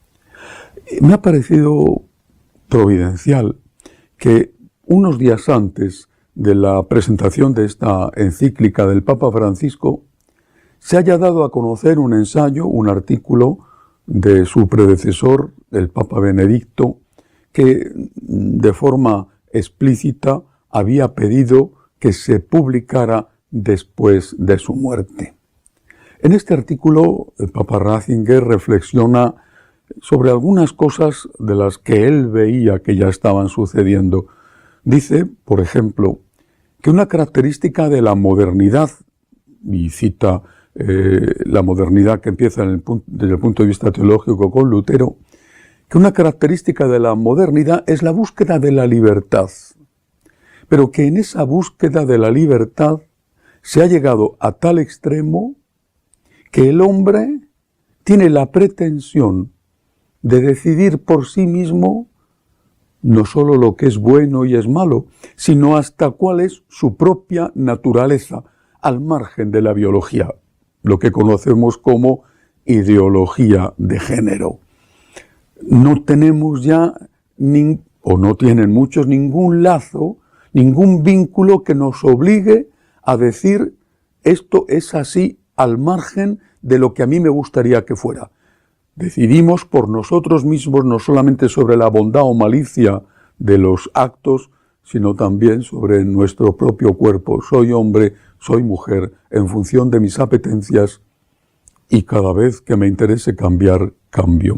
Me ha parecido providencial que unos días antes de la presentación de esta encíclica del Papa Francisco se haya dado a conocer un ensayo, un artículo de su predecesor, el Papa Benedicto, que de forma explícita había pedido que se publicara después de su muerte. En este artículo, el Papa Ratzinger reflexiona sobre algunas cosas de las que él veía que ya estaban sucediendo. Dice, por ejemplo, que una característica de la modernidad, y cita eh, la modernidad que empieza en el punto, desde el punto de vista teológico con Lutero, que una característica de la modernidad es la búsqueda de la libertad, pero que en esa búsqueda de la libertad se ha llegado a tal extremo que el hombre tiene la pretensión de decidir por sí mismo no solo lo que es bueno y es malo, sino hasta cuál es su propia naturaleza, al margen de la biología, lo que conocemos como ideología de género. No tenemos ya, ni, o no tienen muchos, ningún lazo, ningún vínculo que nos obligue a decir esto es así al margen de lo que a mí me gustaría que fuera. Decidimos por nosotros mismos no solamente sobre la bondad o malicia de los actos, sino también sobre nuestro propio cuerpo. Soy hombre, soy mujer, en función de mis apetencias, y cada vez que me interese cambiar, cambio.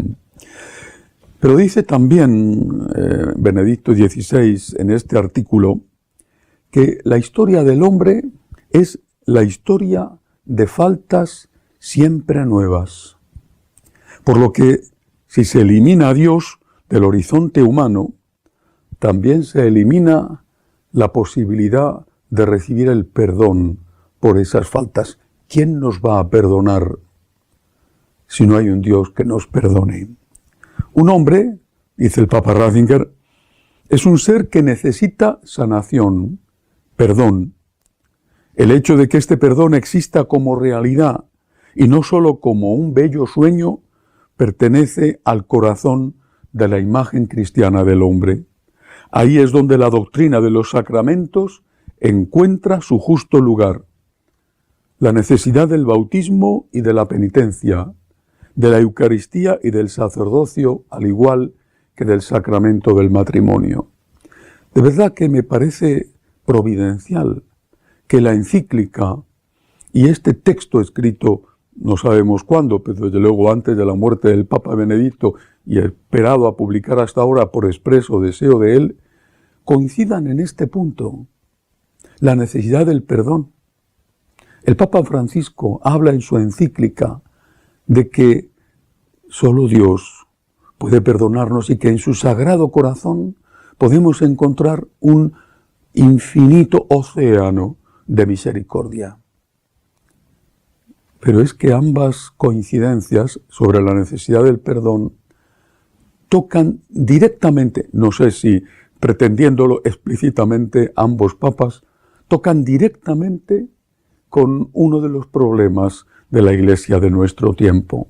Pero dice también eh, Benedicto dieciséis en este artículo que la historia del hombre es la historia de faltas siempre nuevas. Por lo que, si se elimina a Dios del horizonte humano, también se elimina la posibilidad de recibir el perdón por esas faltas. ¿Quién nos va a perdonar si no hay un Dios que nos perdone? Un hombre, dice el Papa Ratzinger, es un ser que necesita sanación, perdón. El hecho de que este perdón exista como realidad y no solo como un bello sueño pertenece al corazón de la imagen cristiana del hombre. Ahí es donde la doctrina de los sacramentos encuentra su justo lugar. La necesidad del bautismo y de la penitencia, de la Eucaristía y del sacerdocio, al igual que del sacramento del matrimonio. De verdad que me parece providencial que la encíclica y este texto escrito, no sabemos cuándo, pero desde luego antes de la muerte del Papa Benedicto y esperado a publicar hasta ahora por expreso deseo de él, coincidan en este punto, la necesidad del perdón. El Papa Francisco habla en su encíclica de que solo Dios puede perdonarnos y que en su sagrado corazón podemos encontrar un infinito océano de misericordia. Pero es que ambas coincidencias sobre la necesidad del perdón tocan directamente, no sé si pretendiéndolo explícitamente ambos papas, tocan directamente con uno de los problemas de la Iglesia de nuestro tiempo.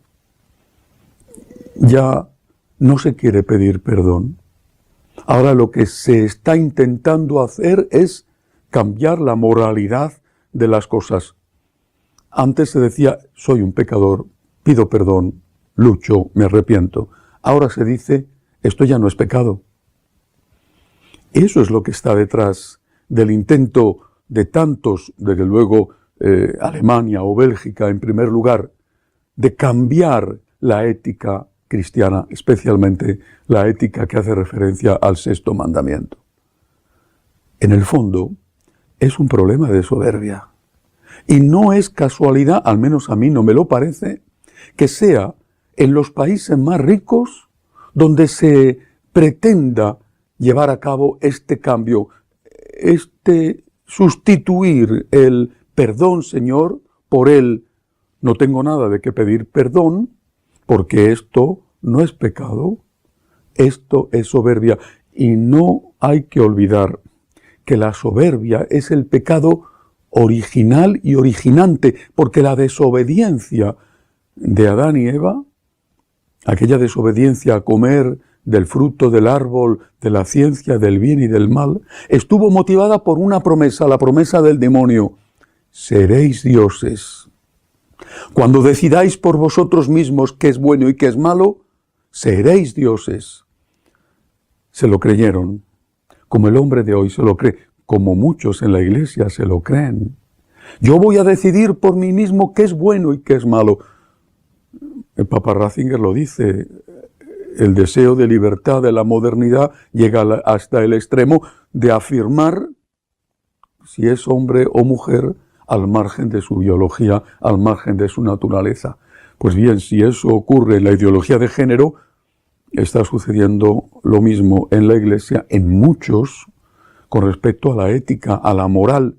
Ya no se quiere pedir perdón. Ahora lo que se está intentando hacer es cambiar la moralidad de las cosas. Antes se decía, soy un pecador, pido perdón, lucho, me arrepiento. Ahora se dice, esto ya no es pecado. Eso es lo que está detrás del intento de tantos, desde luego eh, Alemania o Bélgica en primer lugar, de cambiar la ética cristiana, especialmente la ética que hace referencia al sexto mandamiento. En el fondo, es un problema de soberbia. Y no es casualidad, al menos a mí no me lo parece, que sea en los países más ricos donde se pretenda llevar a cabo este cambio, este sustituir el perdón, Señor, por el no tengo nada de qué pedir perdón, porque esto no es pecado, esto es soberbia. Y no hay que olvidar que la soberbia es el pecado original y originante, porque la desobediencia de Adán y Eva, aquella desobediencia a comer del fruto del árbol de la ciencia del bien y del mal, estuvo motivada por una promesa, la promesa del demonio: seréis dioses. Cuando decidáis por vosotros mismos qué es bueno y qué es malo, seréis dioses. Se lo creyeron, como el hombre de hoy se lo cree, como muchos en la Iglesia se lo creen. Yo voy a decidir por mí mismo qué es bueno y qué es malo. El Papa Ratzinger lo dice, el deseo de libertad de la modernidad llega hasta el extremo de afirmar si es hombre o mujer al margen de su biología, al margen de su naturaleza. Pues bien, si eso ocurre en la ideología de género, está sucediendo lo mismo en la Iglesia, en muchos, con respecto a la ética, a la moral.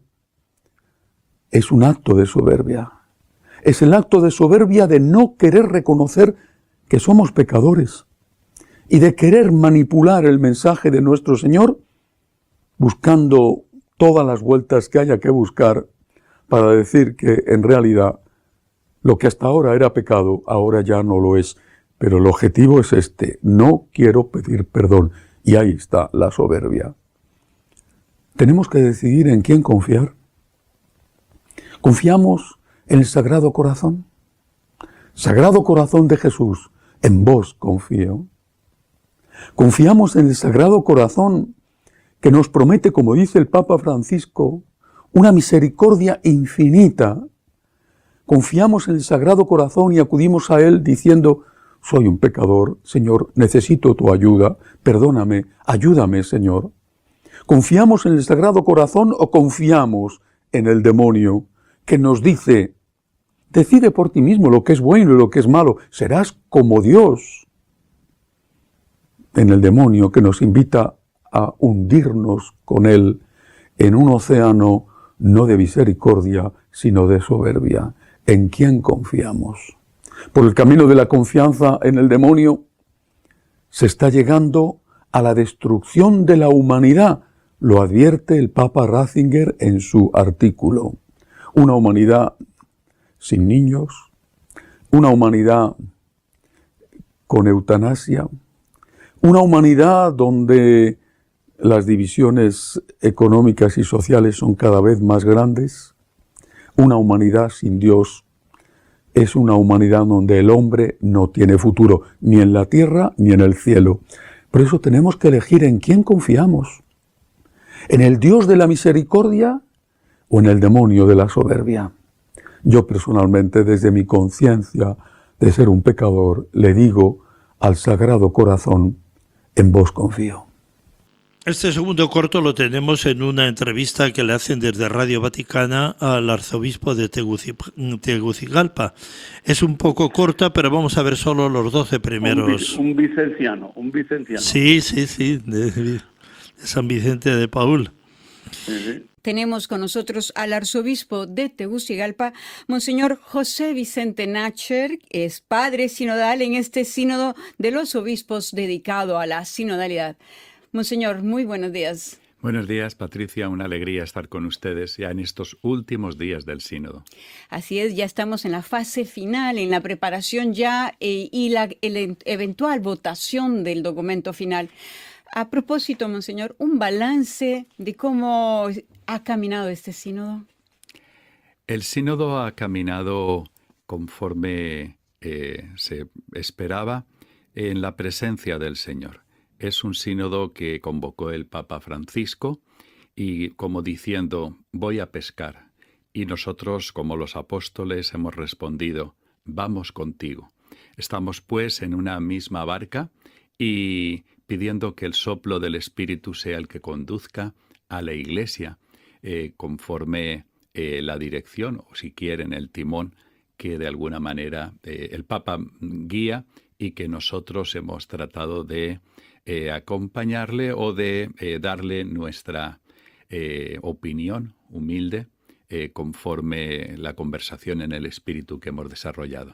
Es un acto de soberbia. Es el acto de soberbia de no querer reconocer que somos pecadores y de querer manipular el mensaje de nuestro Señor buscando todas las vueltas que haya que buscar para decir que en realidad lo que hasta ahora era pecado, ahora ya no lo es. Pero el objetivo es este: no quiero pedir perdón. Y ahí está la soberbia. Tenemos que decidir en quién confiar. ¿Confiamos en el Sagrado Corazón? Sagrado Corazón de Jesús, en vos confío. Confiamos en el Sagrado Corazón que nos promete, como dice el Papa Francisco, una misericordia infinita. Confiamos en el Sagrado Corazón y acudimos a Él diciendo: soy un pecador, Señor, necesito tu ayuda, perdóname, ayúdame, Señor. ¿Confiamos en el Sagrado Corazón o confiamos en el demonio que nos dice: decide por ti mismo lo que es bueno y lo que es malo, serás como Dios? En el demonio que nos invita a hundirnos con Él en un océano no de misericordia, sino de soberbia. ¿En quién confiamos? Por el camino de la confianza en el demonio se está llegando a la destrucción de la humanidad. Lo advierte el Papa Ratzinger en su artículo. Una humanidad sin niños, una humanidad con eutanasia, una humanidad donde las divisiones económicas y sociales son cada vez más grandes, una humanidad sin Dios. Es una humanidad donde el hombre no tiene futuro, ni en la tierra ni en el cielo. Por eso tenemos que elegir en quién confiamos. ¿En el Dios de la misericordia o en el demonio de la soberbia? Yo personalmente, desde mi conciencia de ser un pecador, le digo al Sagrado Corazón: en vos confío. Este segundo corto lo tenemos en una entrevista que le hacen desde Radio Vaticana al arzobispo de Tegucigalpa. Es un poco corta, pero vamos a ver solo los doce primeros. Un, un vicenciano, un vicenciano. Sí, sí, sí, de, de San Vicente de Paúl. Sí, sí. Tenemos con nosotros al arzobispo de Tegucigalpa, Monseñor José Vicente Nacher, que es padre sinodal en este sínodo de los obispos dedicado a la sinodalidad. Monseñor, muy buenos días. Buenos días, Patricia. Una alegría estar con ustedes ya en estos últimos días del sínodo. Así es, ya estamos en la fase final, en la preparación ya eh, y la el, eventual votación del documento final. A propósito, Monseñor, un balance de cómo ha caminado este sínodo. El sínodo ha caminado conforme eh, se esperaba en la presencia del Señor. Es un sínodo que convocó el Papa Francisco y como diciendo, voy a pescar. Y nosotros, como los apóstoles, hemos respondido, vamos contigo. Estamos pues en una misma barca y pidiendo que el soplo del Espíritu sea el que conduzca a la Iglesia eh, conforme eh, la dirección, o si quieren el timón, que de alguna manera eh, el Papa guía y que nosotros hemos tratado de eh, acompañarle o de eh, darle nuestra eh, opinión humilde eh, conforme la conversación en el Espíritu que hemos desarrollado.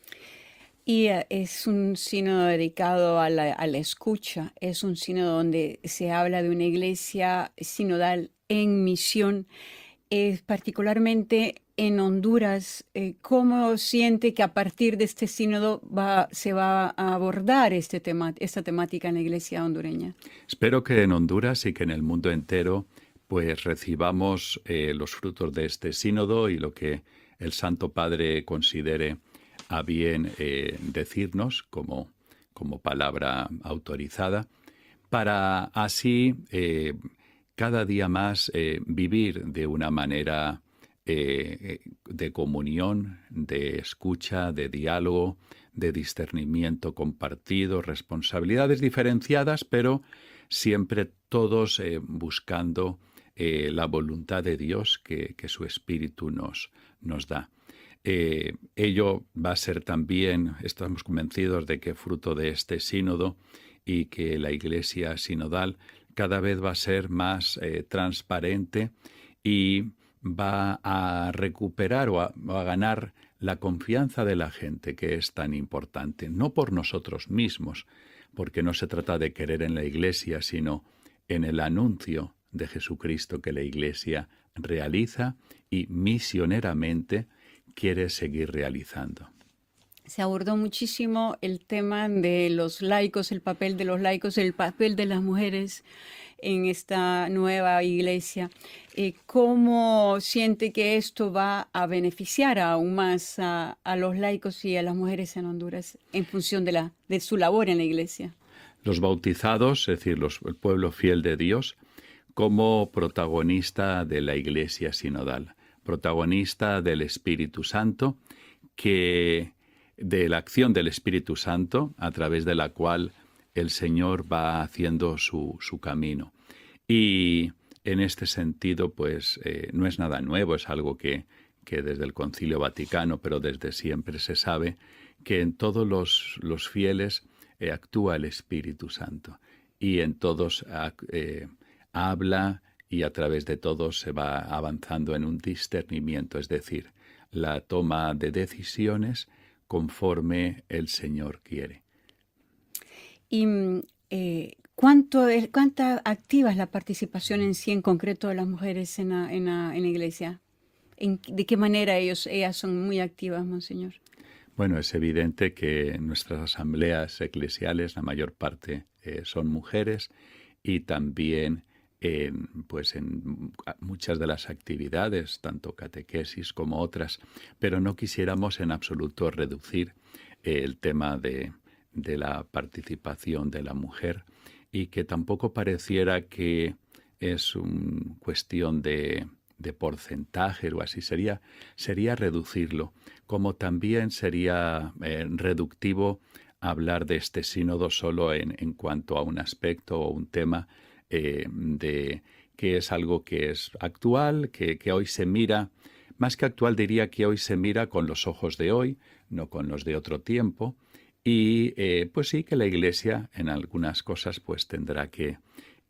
Y uh, es un sínodo dedicado a la, a la escucha, es un sínodo donde se habla de una iglesia sinodal en misión, eh, particularmente en Honduras. Eh, ¿Cómo siente que a partir de este sínodo va, se va a abordar este tema, esta temática en la iglesia hondureña? Espero que en Honduras y que en el mundo entero pues recibamos eh, los frutos de este sínodo y lo que el Santo Padre considere a bien eh, decirnos como, como palabra autorizada, para así eh, cada día más eh, vivir de una manera eh, de comunión, de escucha, de diálogo, de discernimiento compartido, responsabilidades diferenciadas, pero siempre todos eh, buscando eh, la voluntad de Dios que, que su Espíritu nos, nos da. Eh, ello va a ser también, estamos convencidos de que fruto de este sínodo y que la Iglesia sinodal cada vez va a ser más eh, transparente y va a recuperar o a, o a ganar la confianza de la gente, que es tan importante, no por nosotros mismos, porque no se trata de querer en la Iglesia, sino en el anuncio de Jesucristo que la Iglesia realiza y misioneramente quiere seguir realizando. Se abordó muchísimo el tema de los laicos, el papel de los laicos, el papel de las mujeres en esta nueva iglesia. Eh, ¿Cómo siente que esto va a beneficiar aún más a, a los laicos y a las mujeres en Honduras en función de, la, de su labor en la iglesia? Los bautizados, es decir, los, el pueblo fiel de Dios, como protagonista de la iglesia sinodal, protagonista del Espíritu Santo, que de la acción del Espíritu Santo, a través de la cual el Señor va haciendo su, su camino. Y en este sentido, pues eh, no es nada nuevo, es algo que, que desde el Concilio Vaticano, pero desde siempre se sabe, que en todos los, los fieles eh, actúa el Espíritu Santo y en todos eh, habla y a través de todos se va avanzando en un discernimiento, es decir, la toma de decisiones conforme el Señor quiere. ¿Y eh, cuánto es, cuánta activa es la participación en sí, en concreto, de las mujeres en la, en la, en la iglesia? ¿En, ¿De qué manera ellos, ellas son muy activas, Monseñor? Bueno, es evidente que en nuestras asambleas eclesiales la mayor parte eh, son mujeres y también En, pues en muchas de las actividades, tanto catequesis como otras, pero no quisiéramos en absoluto reducir eh, el tema de, de la participación de la mujer y que tampoco pareciera que es una cuestión de, de porcentaje o así, sería, sería reducirlo, como también sería eh, reductivo hablar de este sínodo solo en, en cuanto a un aspecto o un tema Eh, de que es algo que es actual, que, que hoy se mira, más que actual diría que hoy se mira con los ojos de hoy, no con los de otro tiempo, y eh, pues sí que la Iglesia en algunas cosas pues tendrá que,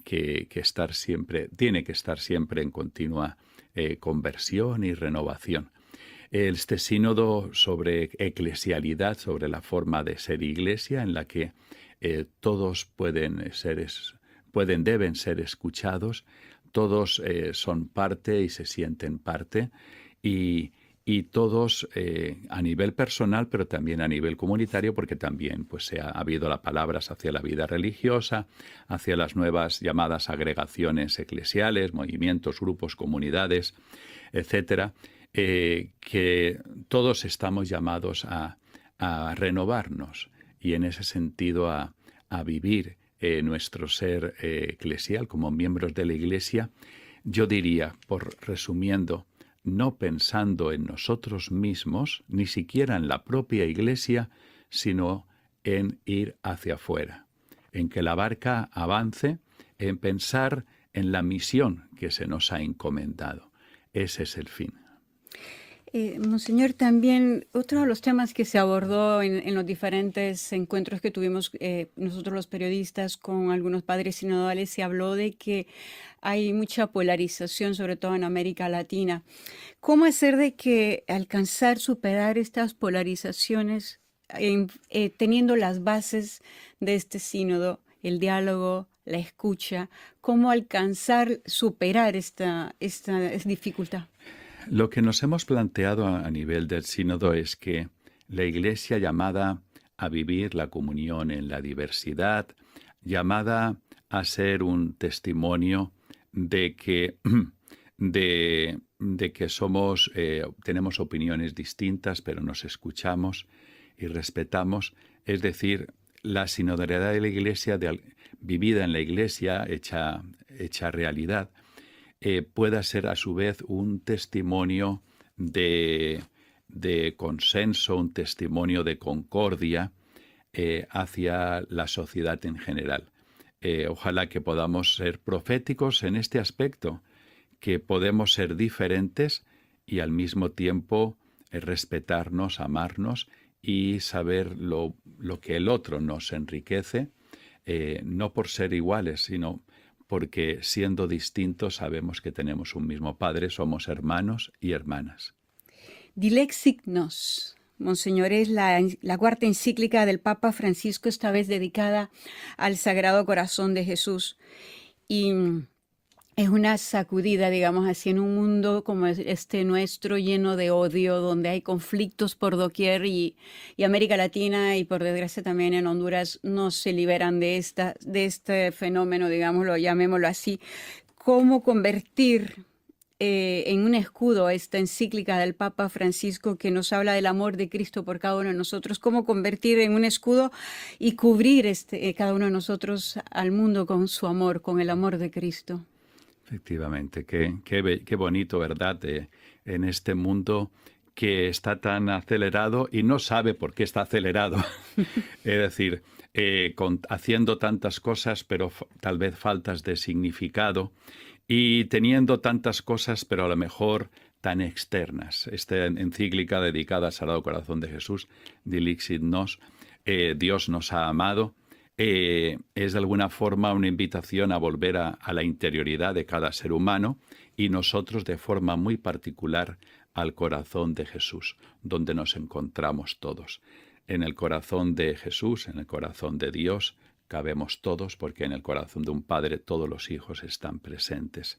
que, que estar siempre, tiene que estar siempre en continua eh, conversión y renovación. Este sínodo sobre eclesialidad, sobre la forma de ser iglesia, en la que eh, todos pueden ser, es, pueden, deben ser escuchados, todos eh, son parte y se sienten parte, y, y todos eh, a nivel personal, pero también a nivel comunitario, porque también pues, se ha, ha habido las palabras hacia la vida religiosa, hacia las nuevas llamadas agregaciones eclesiales, movimientos, grupos, comunidades, etcétera, eh, que todos estamos llamados a, a renovarnos y en ese sentido a, a vivir eh, nuestro ser eh, eclesial como miembros de la Iglesia. Yo diría, por resumiendo, no pensando en nosotros mismos, ni siquiera en la propia Iglesia, sino en ir hacia afuera, en que la barca avance, en pensar en la misión que se nos ha encomendado. Ese es el fin. Eh, Monseñor, también otro de los temas que se abordó en, en los diferentes encuentros que tuvimos eh, nosotros los periodistas con algunos padres sinodales, se habló de que hay mucha polarización, sobre todo en América Latina. ¿Cómo hacer de que alcanzar, superar estas polarizaciones en, eh, teniendo las bases de este sínodo, el diálogo, la escucha? ¿Cómo alcanzar, superar esta, esta dificultad? Lo que nos hemos planteado a nivel del sínodo es que la Iglesia, llamada a vivir la comunión en la diversidad, llamada a ser un testimonio de que, de, de que somos, eh, tenemos opiniones distintas, pero nos escuchamos y respetamos, es decir, la sinodalidad de la Iglesia, de, vivida en la Iglesia, hecha, hecha realidad, Eh, pueda ser a su vez un testimonio de, de consenso, un testimonio de concordia eh, hacia la sociedad en general. Eh, ojalá que podamos ser proféticos en este aspecto, que podemos ser diferentes y al mismo tiempo eh, respetarnos, amarnos y saber lo, lo que el otro nos enriquece, eh, no por ser iguales, sino porque siendo distintos sabemos que tenemos un mismo Padre, somos hermanos y hermanas. Dilexit Nos, Monseñor, es la, la cuarta encíclica del Papa Francisco, esta vez dedicada al Sagrado Corazón de Jesús. Y es una sacudida, digamos así, en un mundo como este nuestro, lleno de odio, donde hay conflictos por doquier, y, y América Latina y por desgracia también en Honduras no se liberan de, esta, de este fenómeno, digámoslo, llamémoslo así. ¿Cómo convertir eh, en un escudo esta encíclica del Papa Francisco que nos habla del amor de Cristo por cada uno de nosotros? ¿Cómo convertir en un escudo y cubrir este, eh, cada uno de nosotros al mundo con su amor, con el amor de Cristo? Efectivamente, qué, qué, qué bonito, ¿verdad? Eh, en este mundo que está tan acelerado y no sabe por qué está acelerado. Es decir, eh, con, haciendo tantas cosas, pero f- tal vez faltas de significado, y teniendo tantas cosas, pero a lo mejor tan externas. Esta encíclica dedicada al Sagrado Corazón de Jesús, Dilexit Nos, eh, Dios nos ha amado, Eh, es de alguna forma una invitación a volver a, a la interioridad de cada ser humano y nosotros de forma muy particular al corazón de Jesús, donde nos encontramos todos. En el corazón de Jesús, en el corazón de Dios, cabemos todos, porque en el corazón de un padre todos los hijos están presentes.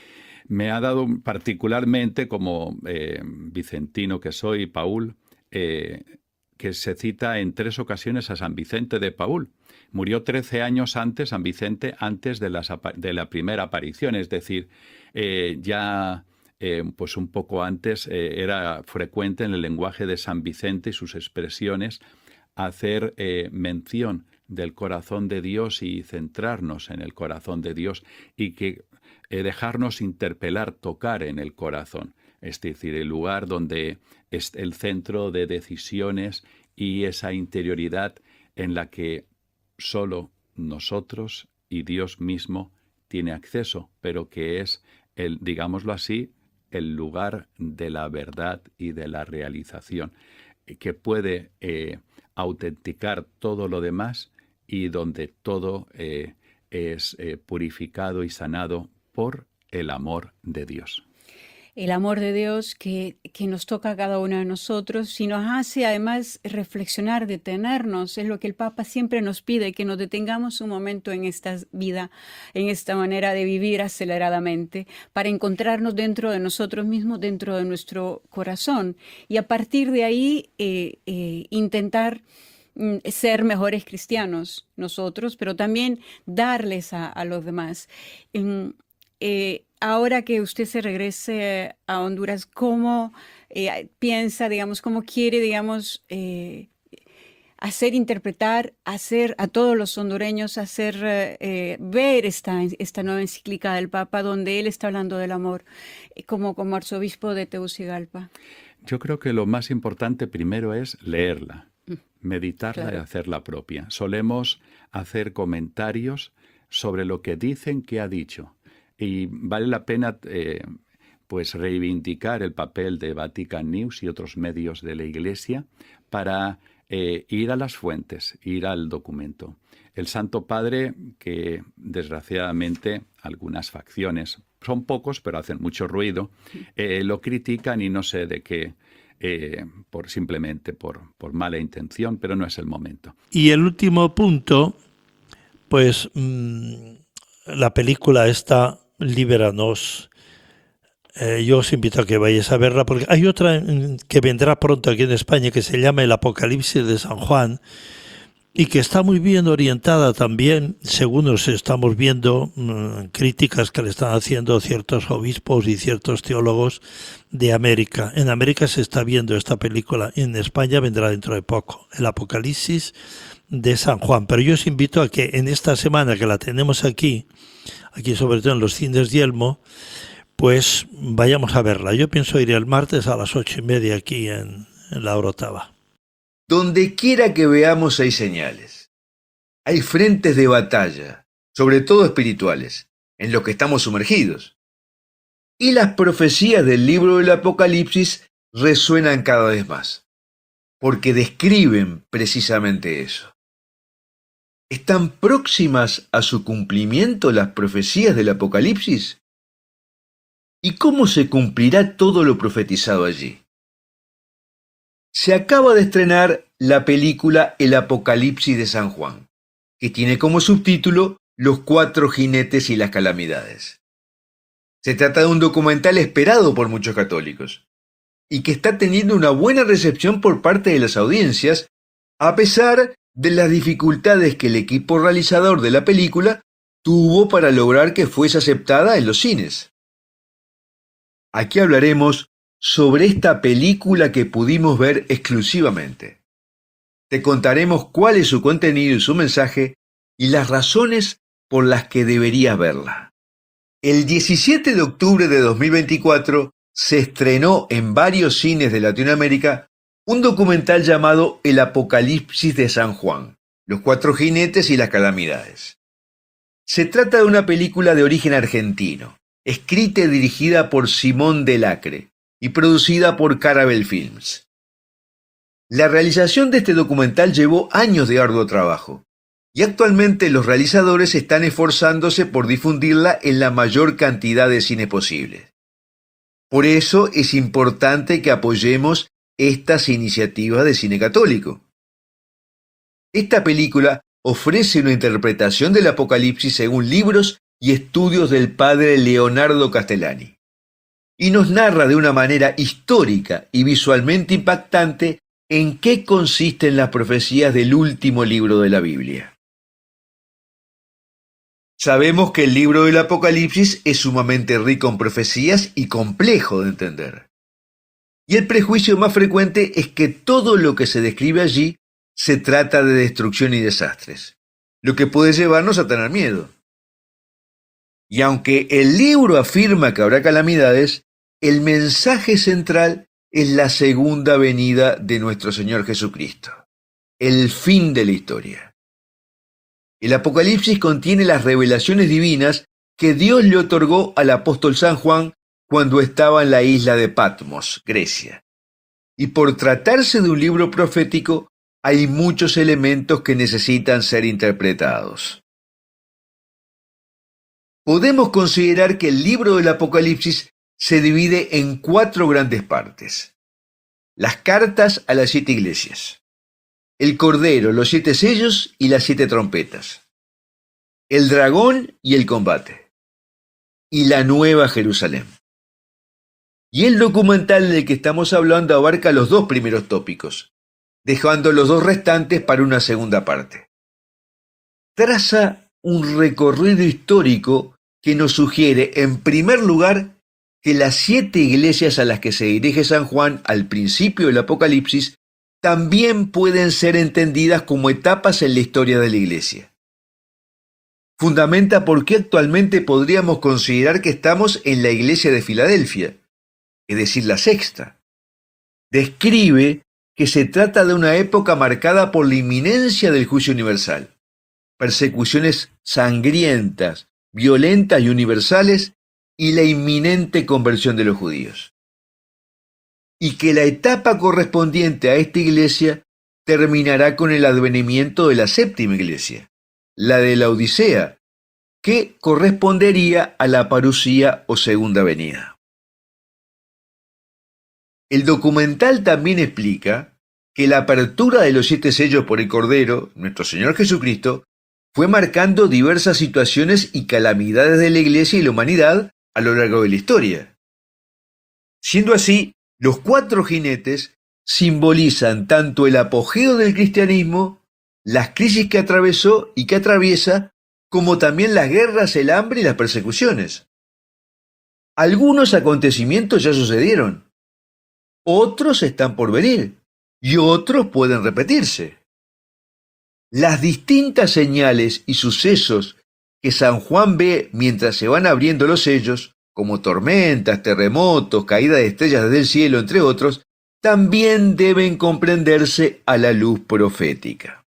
Me ha dado particularmente, como eh, vicentino que soy, Paul, eh, que se cita en tres ocasiones a San Vicente de Paúl. Murió trece años antes, San Vicente, antes de, las, de la primera aparición, es decir, eh, ya eh, pues un poco antes eh, era frecuente en el lenguaje de San Vicente y sus expresiones hacer eh, mención del corazón de Dios y centrarnos en el corazón de Dios y que eh, dejarnos interpelar, tocar en el corazón. Es decir, el lugar donde es el centro de decisiones y esa interioridad en la que solo nosotros y Dios mismo tiene acceso, pero que es, el, digámoslo así, el lugar de la verdad y de la realización, que puede eh, autenticar todo lo demás y donde todo eh, es eh, purificado y sanado por el amor de Dios. El amor de Dios que, que nos toca a cada uno de nosotros y nos hace además reflexionar, detenernos. Es lo que el Papa siempre nos pide, que nos detengamos un momento en esta vida, en esta manera de vivir aceleradamente, para encontrarnos dentro de nosotros mismos, dentro de nuestro corazón. Y a partir de ahí eh, eh, intentar mm, ser mejores cristianos nosotros, pero también darles a, a los demás. En, eh, Ahora que usted se regrese a Honduras, ¿cómo eh, piensa, digamos, cómo quiere, digamos, eh, hacer interpretar, hacer a todos los hondureños, hacer eh, ver esta, esta nueva encíclica del Papa, donde él está hablando del amor, eh, como, como arzobispo de Tegucigalpa? Yo creo que lo más importante primero es leerla, meditarla Claro. y hacerla propia. Solemos hacer comentarios sobre lo que dicen que ha dicho. Y vale la pena eh, pues reivindicar el papel de Vatican News y otros medios de la Iglesia para eh, ir a las fuentes, ir al documento. El Santo Padre, que desgraciadamente algunas facciones, son pocos pero hacen mucho ruido, eh, lo critican y no sé de qué, eh, por, simplemente por, por mala intención, pero no es el momento. Y el último punto, pues mmm, la película esta, Líbranos. Eh, yo os invito a que vayáis a verla, porque hay otra que vendrá pronto aquí en España que se llama El Apocalipsis de San Juan y que está muy bien orientada también, según nos estamos viendo, mmm, críticas que le están haciendo ciertos obispos y ciertos teólogos de América. En América se está viendo esta película, en España vendrá dentro de poco, El Apocalipsis de San Juan. Pero yo os invito a que en esta semana que la tenemos aquí, aquí sobre todo en los cines Yelmo, pues vayamos a verla. Yo pienso ir el martes a las ocho y media aquí en, en la Orotava. Donde quiera que veamos hay señales. Hay frentes de batalla, sobre todo espirituales, en los que estamos sumergidos. Y las profecías del libro del Apocalipsis resuenan cada vez más, porque describen precisamente eso. ¿Están próximas a su cumplimiento las profecías del Apocalipsis? ¿Y cómo se cumplirá todo lo profetizado allí? Se acaba de estrenar la película El Apocalipsis de San Juan, que tiene como subtítulo Los cuatro jinetes y las calamidades. Se trata de un documental esperado por muchos católicos y que está teniendo una buena recepción por parte de las audiencias, a pesar de las dificultades que el equipo realizador de la película tuvo para lograr que fuese aceptada en los cines. Aquí hablaremos sobre esta película que pudimos ver exclusivamente. Te contaremos cuál es su contenido y su mensaje y las razones por las que deberías verla. El diecisiete de octubre de dos mil veinticuatro se estrenó en varios cines de Latinoamérica un documental llamado El Apocalipsis de San Juan, los cuatro jinetes y las calamidades. Se trata de una película de origen argentino, escrita y dirigida por Simón del Acre y producida por Carabel Films. La realización de este documental llevó años de arduo trabajo, y actualmente los realizadores están esforzándose por difundirla en la mayor cantidad de cine posible. Por eso es importante que apoyemos estas iniciativas de cine católico. Esta película ofrece una interpretación del Apocalipsis según libros y estudios del padre Leonardo Castellani, y nos narra de una manera histórica y visualmente impactante en qué consisten las profecías del último libro de la Biblia. Sabemos que el libro del Apocalipsis es sumamente rico en profecías y complejo de entender. Y el prejuicio más frecuente es que todo lo que se describe allí se trata de destrucción y desastres, lo que puede llevarnos a tener miedo. Y aunque el libro afirma que habrá calamidades, el mensaje central es la segunda venida de nuestro Señor Jesucristo, el fin de la historia. El Apocalipsis contiene las revelaciones divinas que Dios le otorgó al apóstol San Juan cuando estaba en la isla de Patmos, Grecia. Y por tratarse de un libro profético, hay muchos elementos que necesitan ser interpretados. podemos considerar que el libro del Apocalipsis se divide en cuatro grandes partes. Las cartas a las siete iglesias, el Cordero, los siete sellos y las siete trompetas, el dragón y el combate, y la Nueva Jerusalén. Y el documental del que estamos hablando abarca los dos primeros tópicos, dejando los dos restantes para una segunda parte. Traza un recorrido histórico que nos sugiere, en primer lugar, que las siete iglesias a las que se dirige San Juan al principio del Apocalipsis también pueden ser entendidas como etapas en la historia de la iglesia. Fundamenta por qué actualmente podríamos considerar que estamos en la iglesia de Filadelfia, es decir, la sexta. Describe que se trata de una época marcada por la inminencia del juicio universal, persecuciones sangrientas, violentas y universales, y la inminente conversión de los judíos. Y que la etapa correspondiente a esta iglesia terminará con el advenimiento de la séptima iglesia, la de la Odisea, que correspondería a la parusía o segunda venida. El documental también explica que la apertura de los siete sellos por el Cordero, nuestro Señor Jesucristo, fue marcando diversas situaciones y calamidades de la iglesia y la humanidad a lo largo de la historia. Siendo así, los cuatro jinetes simbolizan tanto el apogeo del cristianismo, las crisis que atravesó y que atraviesa, como también las guerras, el hambre y las persecuciones. Algunos acontecimientos ya sucedieron, otros están por venir y otros pueden repetirse. Las distintas señales y sucesos que San Juan ve mientras se van abriendo los sellos, como tormentas, terremotos, caída de estrellas desde el cielo, entre otros, también deben comprenderse a la luz profética.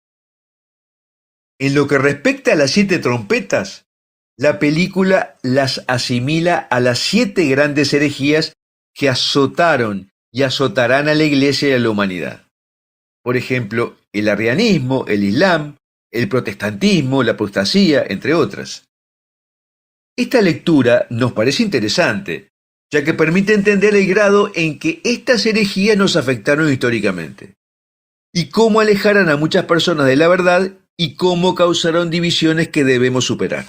En lo que respecta a las siete trompetas, la película las asimila a las siete grandes herejías que azotaron y azotarán a la iglesia y a la humanidad. Por ejemplo, el arrianismo, el islam, el protestantismo, la apostasía, entre otras. Esta lectura nos parece interesante, ya que permite entender el grado en que estas herejías nos afectaron históricamente, y cómo alejaron a muchas personas de la verdad y cómo causaron divisiones que debemos superar.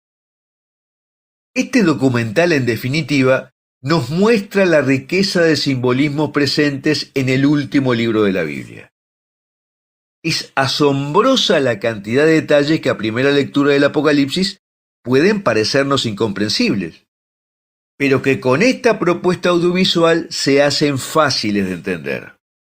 Este documental, en definitiva, nos muestra la riqueza de simbolismos presentes en el último libro de la Biblia. Es asombrosa la cantidad de detalles que a primera lectura del Apocalipsis pueden parecernos incomprensibles, pero que con esta propuesta audiovisual se hacen fáciles de entender.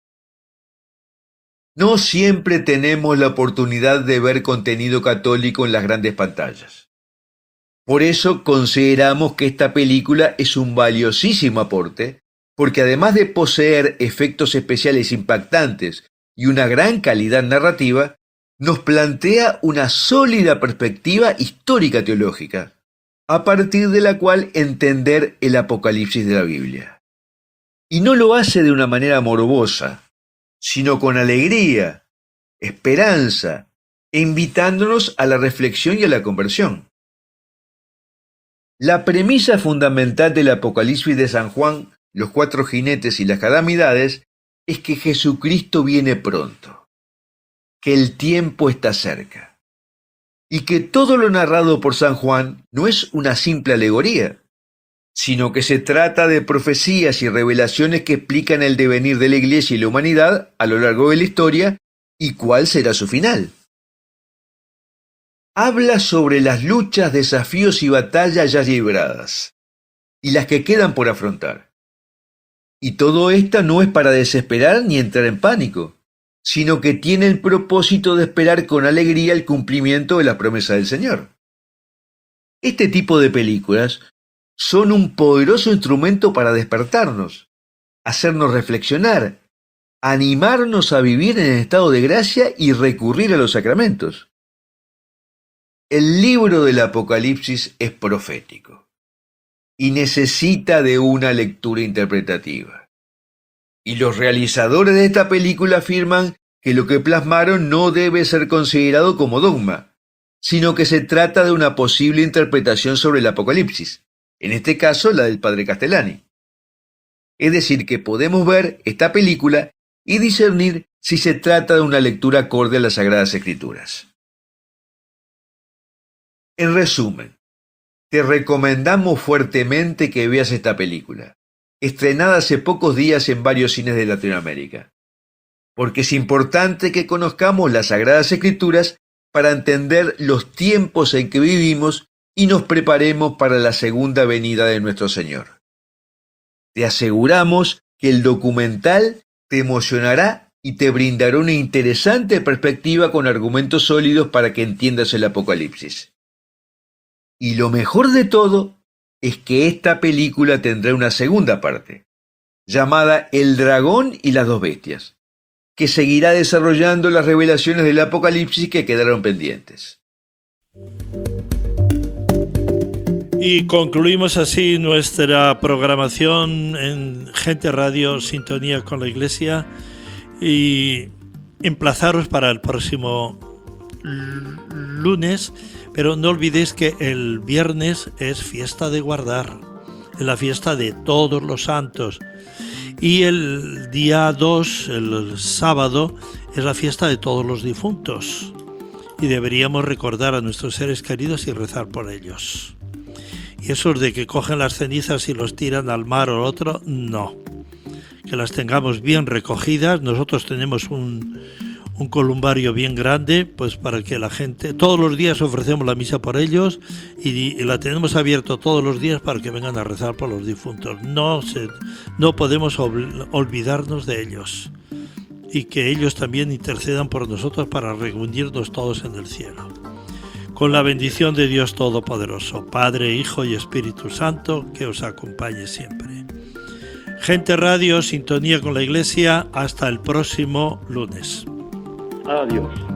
No siempre tenemos la oportunidad de ver contenido católico en las grandes pantallas. Por eso consideramos que esta película es un valiosísimo aporte, porque además de poseer efectos especiales impactantes y una gran calidad narrativa, nos plantea una sólida perspectiva histórica teológica, a partir de la cual entender el Apocalipsis de la Biblia. Y no lo hace de una manera morbosa, sino con alegría, esperanza, e invitándonos a la reflexión y a la conversión. La premisa fundamental del Apocalipsis de San Juan, los cuatro jinetes y las calamidades, es que Jesucristo viene pronto, que el tiempo está cerca, y que todo lo narrado por San Juan no es una simple alegoría, sino que se trata de profecías y revelaciones que explican el devenir de la Iglesia y la humanidad a lo largo de la historia y cuál será su final. Habla sobre las luchas, desafíos y batallas ya libradas, y las que quedan por afrontar. Y todo esto no es para desesperar ni entrar en pánico, sino que tiene el propósito de esperar con alegría el cumplimiento de la promesa del Señor. Este tipo de películas son un poderoso instrumento para despertarnos, hacernos reflexionar, animarnos a vivir en estado de gracia y recurrir a los sacramentos. El libro del Apocalipsis es profético y necesita de una lectura interpretativa. Y los realizadores de esta película afirman que lo que plasmaron no debe ser considerado como dogma, sino que se trata de una posible interpretación sobre el Apocalipsis, en este caso la del padre Castellani. Es decir, que podemos ver esta película y discernir si se trata de una lectura acorde a las Sagradas Escrituras. En resumen, te recomendamos fuertemente que veas esta película, estrenada hace pocos días en varios cines de Latinoamérica, porque es importante que conozcamos las Sagradas Escrituras para entender los tiempos en que vivimos y nos preparemos para la segunda venida de nuestro Señor. Te aseguramos que el documental te emocionará y te brindará una interesante perspectiva con argumentos sólidos para que entiendas el Apocalipsis. Y lo mejor de todo es que esta película tendrá una segunda parte, llamada El dragón y las dos bestias, que seguirá desarrollando las revelaciones del Apocalipsis que quedaron pendientes. Y concluimos así nuestra programación en Gente Radio, Sintonía con la Iglesia, y emplazaros para el próximo lunes, pero no olvidéis que el viernes es fiesta de guardar, es la fiesta de todos los santos, y el día dos, el sábado, es la fiesta de todos los difuntos, y deberíamos recordar a nuestros seres queridos y rezar por ellos. Y esos de que cogen las cenizas y los tiran al mar o al otro, no. Que las tengamos bien recogidas. Nosotros tenemos un, un columbario bien grande, pues para que la gente, todos los días ofrecemos la misa por ellos y, y la tenemos abierto todos los días para que vengan a rezar por los difuntos. No, se, no podemos ol, olvidarnos de ellos, y que ellos también intercedan por nosotros para reunirnos todos en el cielo. Con la bendición de Dios Todopoderoso, Padre, Hijo y Espíritu Santo, que os acompañe siempre. Gente Radio, Sintonía con la Iglesia, hasta el próximo lunes. Adiós.